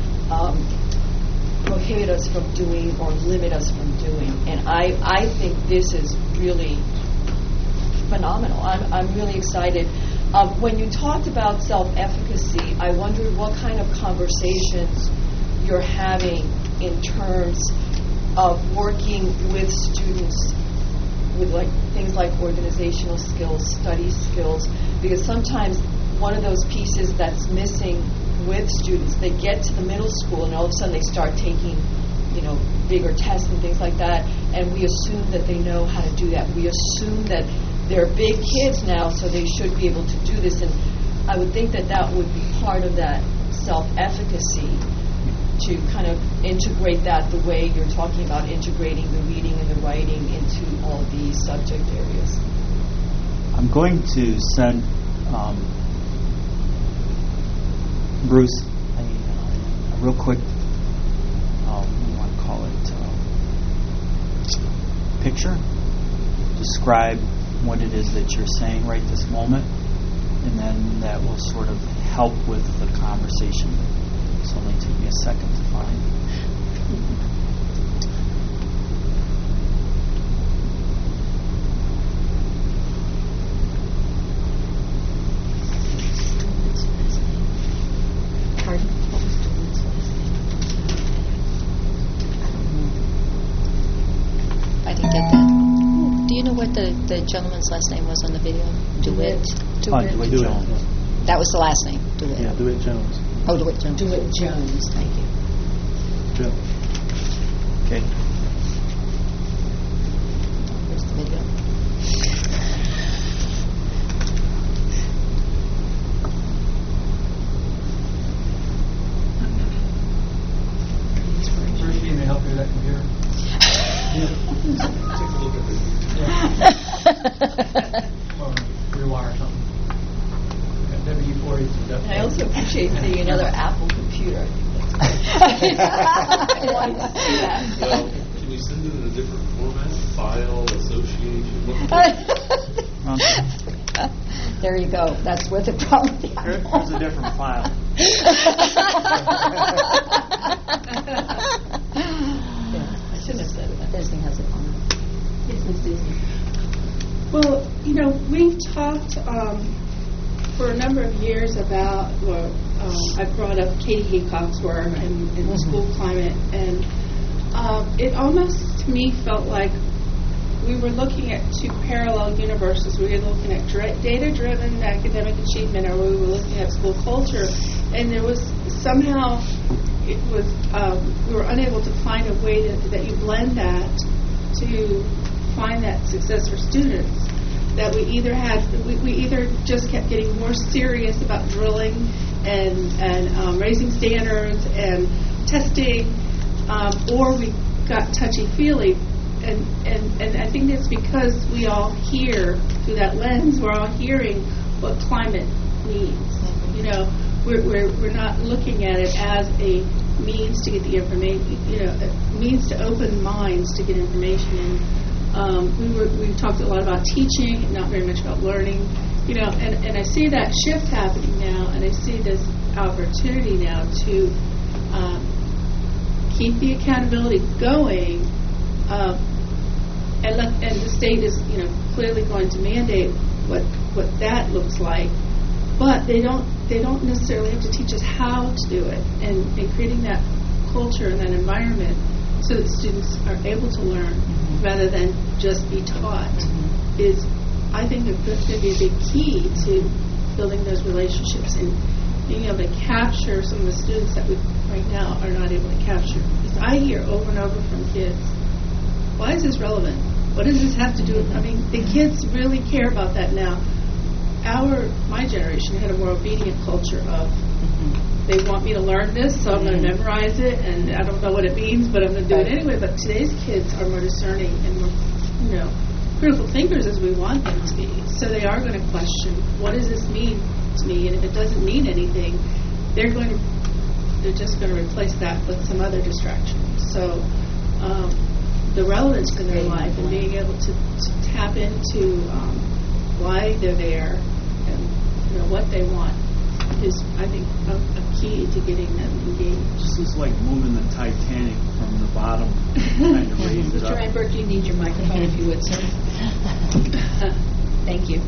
prohibit us from doing or limit us from doing. And I think this is really phenomenal. I'm really excited. When you talked about self-efficacy, I wondered what kind of conversations you're having in terms of working with students with things like organizational skills, study skills, because sometimes one of those pieces that's missing with students, they get to the middle school and all of a sudden they start taking, bigger tests and things like that, and we assume that they know how to do that. We assume that they're big kids now, so they should be able to do this, and I would think that would be part of that self-efficacy, to kind of integrate that the way you're talking about integrating the reading and the writing into all these subject areas. I'm going to send Bruce a real quick, what do you want to call it, picture. Describe what it is that you're saying right this moment, and then that will sort of help with the conversation. It's only took me a second to find. Pardon? I didn't get that. Do you know what the gentleman's last name was on the video? DeWitt. DeWitt Jones. That was the last name. DeWitt. Yeah, DeWitt Jones. Oh, DeWitt Jones. DeWitt Jones. Thank you. Joe. Okay. Here's the video. First, you may help you with that computer. Take a look at it. Or rewire something. W40. I also appreciate seeing another Apple computer. I want to see that. Well, can you send it in a different format? File, association? There you go. That's what the problem is. Here's a different file. I shouldn't have said that. Disney has it on it. Yes, Ms. Disney. Well, we've talked for a number of years about, I brought up Katie Heacock's work in school climate, and it almost to me felt like we were looking at two parallel universes. We were looking at data-driven academic achievement, or we were looking at school culture, and there was somehow we were unable to find a way that you blend that to find that success for students. that we either just kept getting more serious about drilling and raising standards and testing, or we got touchy-feely. And I think it's because we all hear through that lens. We're all hearing what climate needs. You know, we're not looking at it as a means to get the information. You know, a means to open minds to get information in. We talked a lot about teaching, not very much about learning. You know, and I see that shift happening now, and I see this opportunity now to keep the accountability going. And the state is, you know, clearly going to mandate what that looks like, but they don't necessarily have to teach us how to do it, and creating that culture and that environment so that students are able to learn rather than just be taught is, I think, going to be a big key to building those relationships and being able to capture some of the students that we right now are not able to capture. Because I hear over and over from kids, why is this relevant? What does this have to do with, I mean, the kids really care about that now. My generation had a more obedient culture of, they want me to learn this, so I'm going to memorize it, and I don't know what it means, but I'm going to do it anyway. But today's kids are more discerning and more, you know, critical thinkers as we want them to be. So they are going to question, what does this mean to me? And if it doesn't mean anything, they're just going to replace that with some other distraction. So the relevance to their life and being able to tap into why they're there and, you know, what they want is, I think, a key to getting them engaged. This is like moving the Titanic from the bottom, trying to raise it up. Mr. Einberg, you need your microphone if you would, sir. Thank you.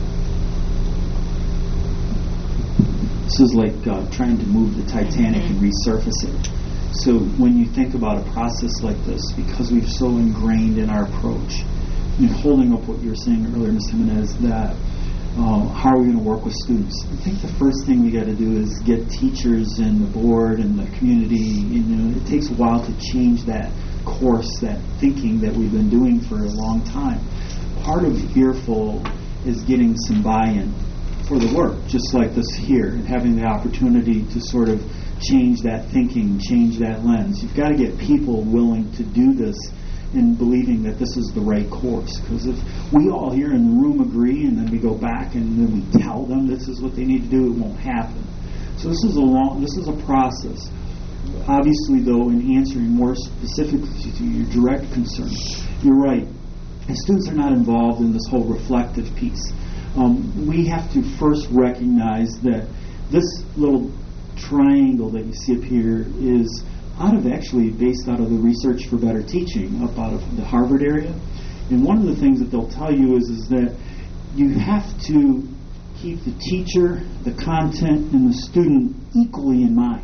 This is like trying to move the Titanic and resurface it. So when you think about a process like this, because we've so ingrained in our approach, and holding up what you were saying earlier, Ms. Jimenez, that how are we going to work with students? I think the first thing we got to do is get teachers and the board and the community. You know, it takes a while to change that course, that thinking that we've been doing for a long time. Part of Earful is getting some buy-in for the work, just like this here, and having the opportunity to sort of change that thinking, change that lens. You've got to get people willing to do this and believing that this is the right course. Because if we all here in the room agree and then we go back and then we tell them this is what they need to do, it won't happen. So this is a process. Obviously, though, in answering more specifically to your direct concern, you're right. And students are not involved in this whole reflective piece. We have to first recognize that this little triangle that you see up here is based out of the Research for Better Teaching up out of the Harvard area. And one of the things that they'll tell you is that you have to keep the teacher, the content, and the student equally in mind.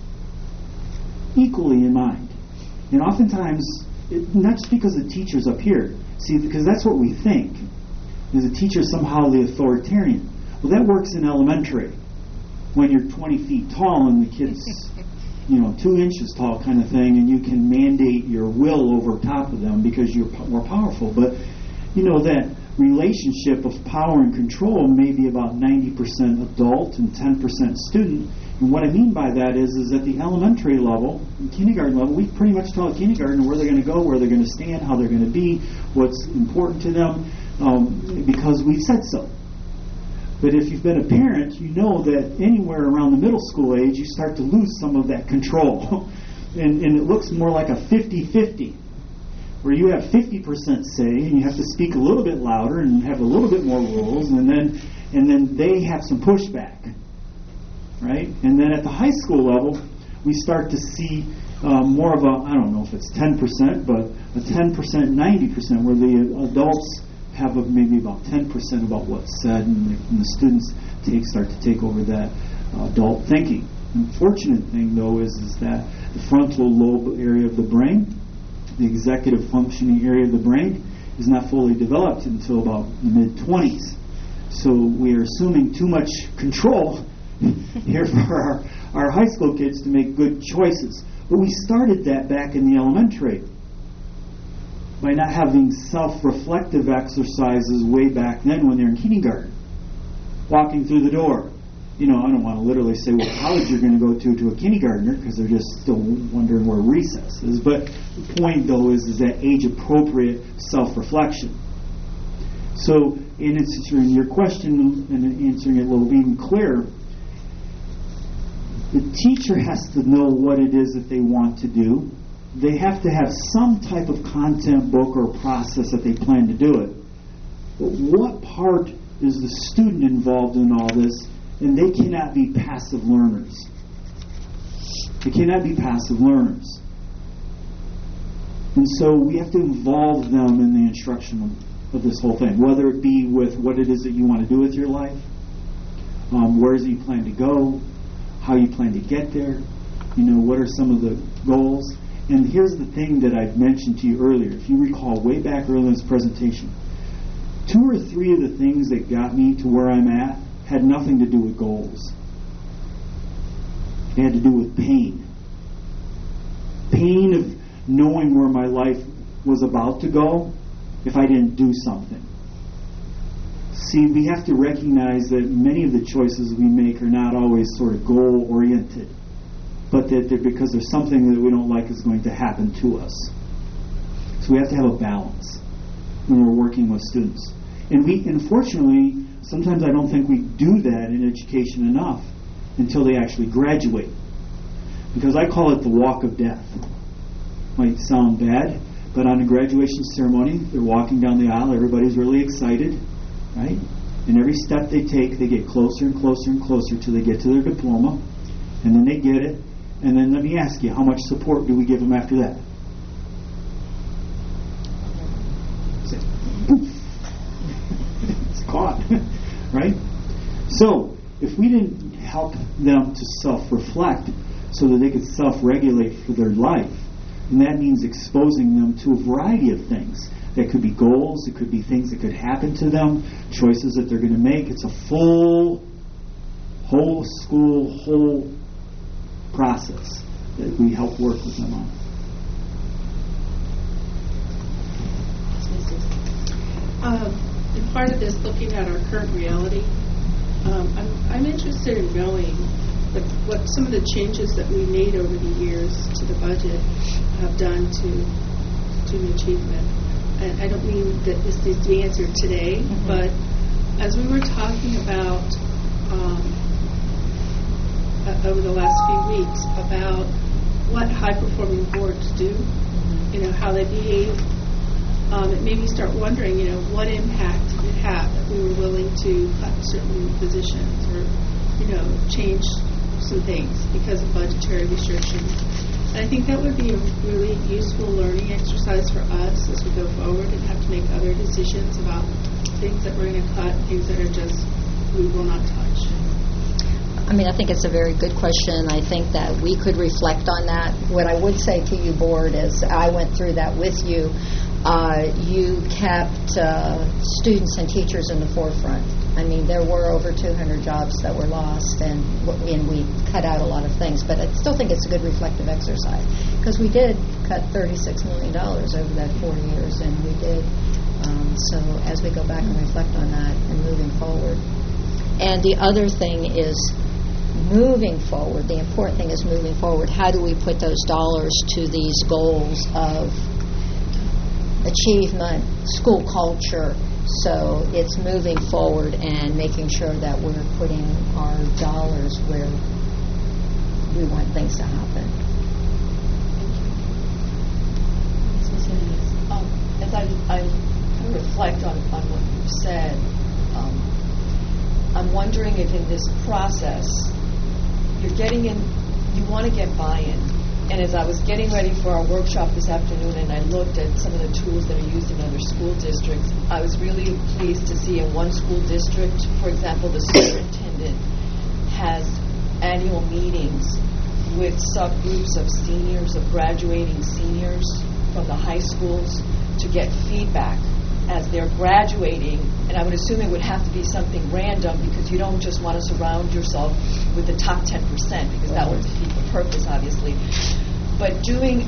Equally in mind. And oftentimes, not just because the teacher's up here, see, because that's what we think, is the teacher somehow the authoritarian. Well, that works in elementary when you're 20 feet tall and the kid's 2 inches tall kind of thing, and you can mandate your will over top of them because you're more powerful. But that relationship of power and control may be about 90% adult and 10% student. And what I mean by that is at the elementary level, kindergarten level, we pretty much tell a kindergartner where they're going to go, where they're going to stand, how they're going to be, what's important to them, because we've said so. But if you've been a parent, you know that anywhere around the middle school age, you start to lose some of that control. and it looks more like a 50-50, where you have 50% say, and you have to speak a little bit louder and have a little bit more rules, and then they have some pushback, right? And then at the high school level, we start to see more of I don't know if it's 10%, but a 10%, 90%, where the adults have maybe about 10% about what's said, and the students start to take over that adult thinking. The unfortunate thing, though, is that the frontal lobe area of the brain, the executive functioning area of the brain, is not fully developed until about the mid-20s. So we are assuming too much control here for our high school kids to make good choices. But we started that back in the elementary. by not having self-reflective exercises way back then when they're in kindergarten. Walking through the door. I don't want to literally say what college you're going to go to a kindergartner because they're just still wondering where recess is. But the point, though, is that age-appropriate self-reflection. So, in answering your question and answering it a little even clearer, the teacher has to know what it is that they want to do. They have to have some type of content book or process that they plan to do it. But what part is the student involved in all this? And they cannot be passive learners. They cannot be passive learners. And so we have to involve them in the instruction of this whole thing, whether it be with what it is that you want to do with your life, where is you plan to go, how you plan to get there, what are some of the goals. And here's the thing that I've mentioned to you earlier. If you recall way back early in this presentation, 2 or 3 of the things that got me to where I'm at had nothing to do with goals. It had to do with pain. Pain of knowing where my life was about to go if I didn't do something. See, we have to recognize that many of the choices we make are not always sort of goal-oriented, but that they're because there's something that we don't like is going to happen to us. So we have to have a balance when we're working with students. And unfortunately, sometimes I don't think we do that in education enough until they actually graduate. Because I call it the walk of death. Might sound bad, but on a graduation ceremony, they're walking down the aisle, everybody's really excited, right? And every step they take, they get closer and closer and closer till they get to their diploma, and then they get it. And then let me ask you, how much support do we give them after that? It's caught, right? So, if we didn't help them to self-reflect so that they could self-regulate for their life, and that means exposing them to a variety of things. That could be goals, it could be things that could happen to them, choices that they're going to make. It's a whole process that we help work with them on. And part of this, looking at our current reality, I'm interested in knowing what some of the changes that we made over the years to the budget have done to student achievement. And I don't mean that this needs to be answered today, but as we were talking about over the last few weeks about what high-performing boards do, how they behave, it made me start wondering, what impact did it have that we were willing to cut certain positions or, change some things because of budgetary restrictions. And I think that would be a really useful learning exercise for us as we go forward and have to make other decisions about things that we're going to cut and things that are just we will not touch. I think it's a very good question. I think that we could reflect on that. What I would say to you, board, is I went through that with you. You kept students and teachers in the forefront. There were over 200 jobs that were lost, and we cut out a lot of things. But I still think it's a good reflective exercise because we did cut $36 million over that 4 years, and we did. So as we go back and reflect on that and moving forward. And the other thing is moving forward. The important thing is moving forward. How do we put those dollars to these goals of achievement, school culture? So it's moving forward and making sure that we're putting our dollars where we want things to happen. As I reflect on what you've said, I'm wondering if in this process you're getting in, you want to get buy-in. And as I was getting ready for our workshop this afternoon and I looked at some of the tools that are used in other school districts, I was really pleased to see in one school district, for example, the superintendent has annual meetings with subgroups of seniors, of graduating seniors from the high schools to get feedback as they're graduating. And I would assume it would have to be something random because you don't just want to surround yourself with the top 10% because that would defeat the purpose, obviously. But doing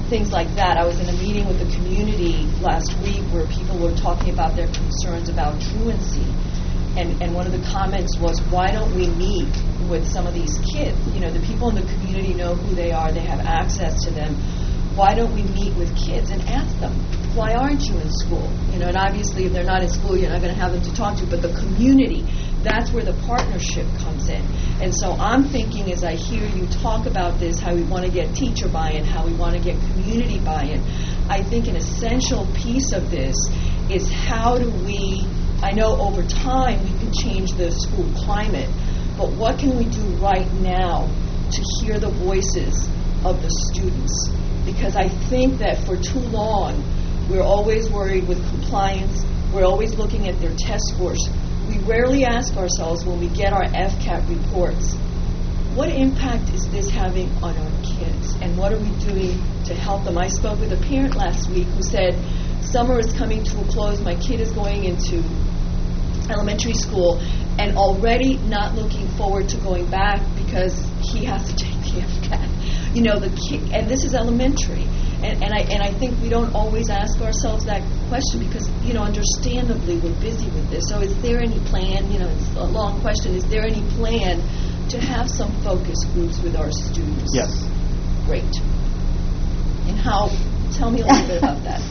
things like that. I was in a meeting with the community last week where people were talking about their concerns about truancy. And one of the comments was, why don't we meet with some of these kids? You know, the people in the community know who they are. They have access to them. Why don't we meet with kids and ask them, why aren't you in school? You know, and obviously if they're not in school, you're not going to have them to talk to. But the community, that's where the partnership comes in. And so I'm thinking, as I hear you talk about this, how we want to get teacher buy-in, how we want to get community buy-in, I think an essential piece of this is how do we, I know over time we can change the school climate, but what can we do right now to hear the voices of the students? Because I think that for too long, we're always worried with compliance. We're always looking at their test scores. We rarely ask ourselves when we get our FCAT reports, what impact is this having on our kids? And what are we doing to help them? I spoke with a parent last week who said, summer is coming to a close. My kid is going into elementary school and already not looking forward to going back because he has to take the FCAT. You know, the kid, and this is elementary. And I think we don't always ask ourselves that question because, you know, understandably we're busy with this. So is there any plan, you know, it's a long question, is there any plan to have some focus groups with our students? Yes. Great. And how, tell me a little bit about that.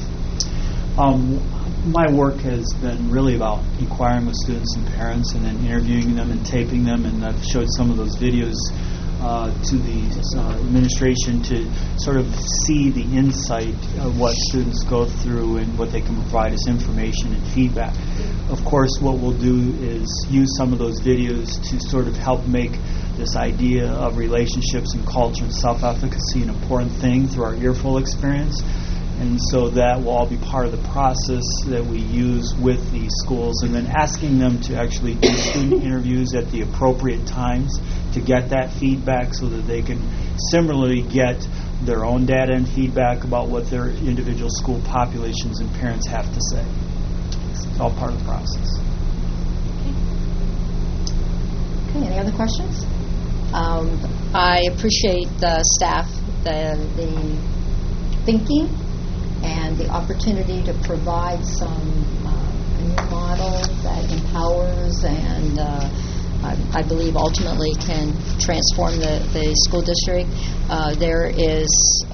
My work has been really about inquiring with students and parents and then interviewing them and taping them, and I've showed some of those videos to the administration to sort of see the insight of what students go through and what they can provide as information and feedback. Of course, what we'll do is use some of those videos to sort of help make this idea of relationships and culture and self-efficacy an important thing through our Earful experience. And so that will all be part of the process that we use with these schools, and then asking them to actually do student interviews at the appropriate times to get that feedback so that they can similarly get their own data and feedback about what their individual school populations and parents have to say. It's all part of the process. Okay, any other questions? I appreciate the staff, the thinking and the opportunity to provide some a new model that empowers and I believe ultimately can transform the school district. There is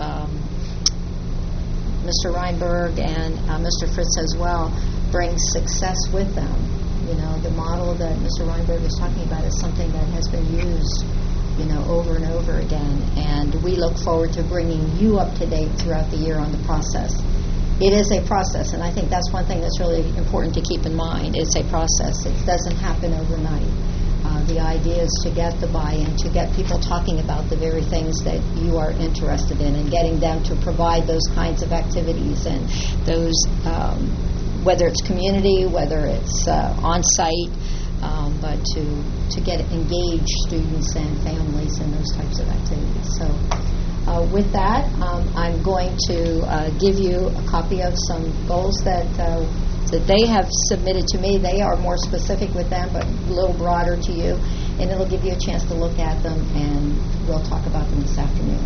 Mr. Reinberg and Mr. Fritz as well bring success with them. You know, the model that Mr. Reinberg is talking about is something that has been used, you know, over and over again, and we look forward to bringing you up to date throughout the year on the process. It is a process, and I think that's one thing that's really important to keep in mind. It's a process. It doesn't happen overnight. The idea is to get the buy-in, to get people talking about the very things that you are interested in, and getting them to provide those kinds of activities and those, whether it's community, whether it's on-site, but to get engaged students and families in those types of activities. So with that, I'm going to give you a copy of some goals that they have submitted to me. They are more specific with them, but a little broader to you, and it'll give you a chance to look at them, and we'll talk about them this afternoon.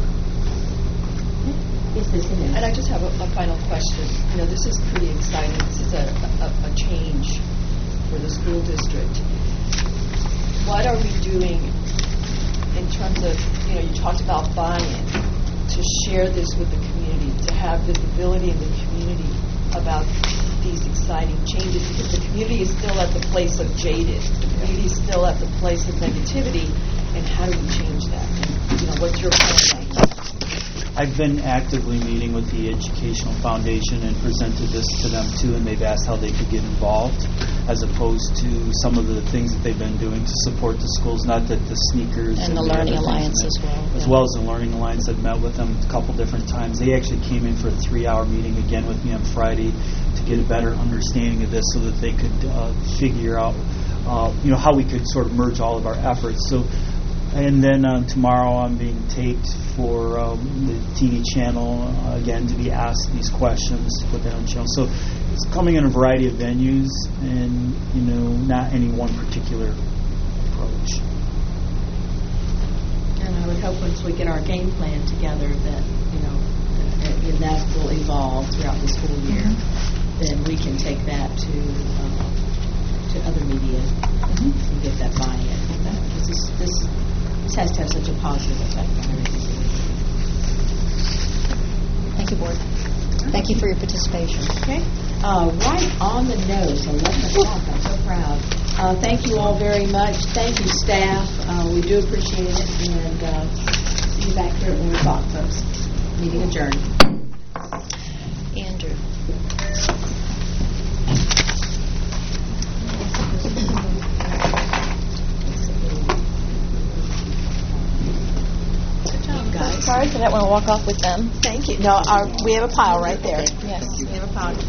And I just have a final question. You know, this is pretty exciting. This is a change for the school district. What are we doing in terms of, you know, you talked about buy-in, to share this with the community, to have visibility in the community about these exciting changes, because the community is still at the place of jaded. The community is still at the place of negativity, and how do we change that? And, you know, what's your plan? I've been actively meeting with the Educational Foundation and presented this to them too, and they've asked how they could get involved, as opposed to some of the things that they've been doing to support the schools. Not that the sneakers and the Learning Alliance as well as the Learning Alliance. I've met with them a couple different times. They actually came in for a 3-hour meeting again with me on Friday to get a better understanding of this, so that they could figure out, you know, how we could sort of merge all of our efforts. So. And then tomorrow I'm being taped for the TV channel, again, to be asked these questions, to put that on the channel. So it's coming in a variety of venues, and, you know, not any one particular approach. And I would hope once we get our game plan together that, you know, and that will evolve throughout the school year, then we can take that to other media and get that buy-in. This has to have such a positive effect on everything that we do. Thank you, Board. Thank you for your participation. Okay. Right on the nose, 11 o'clock. I'm so proud. Thank you all very much. Thank you, staff. We do appreciate it, and see you back here at 1 o'clock, folks. Meeting adjourned. Andrew. Good job, guys. Cards, I don't want to walk off with them. Thank you. No, we have a pile right there. Yes. We have a pile.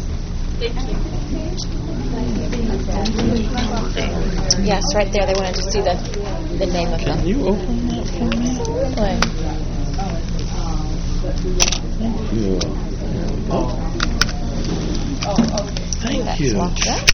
Yes, right there. They wanted to see the name of them. Can you open that for me? Absolutely. Yeah. Thank you.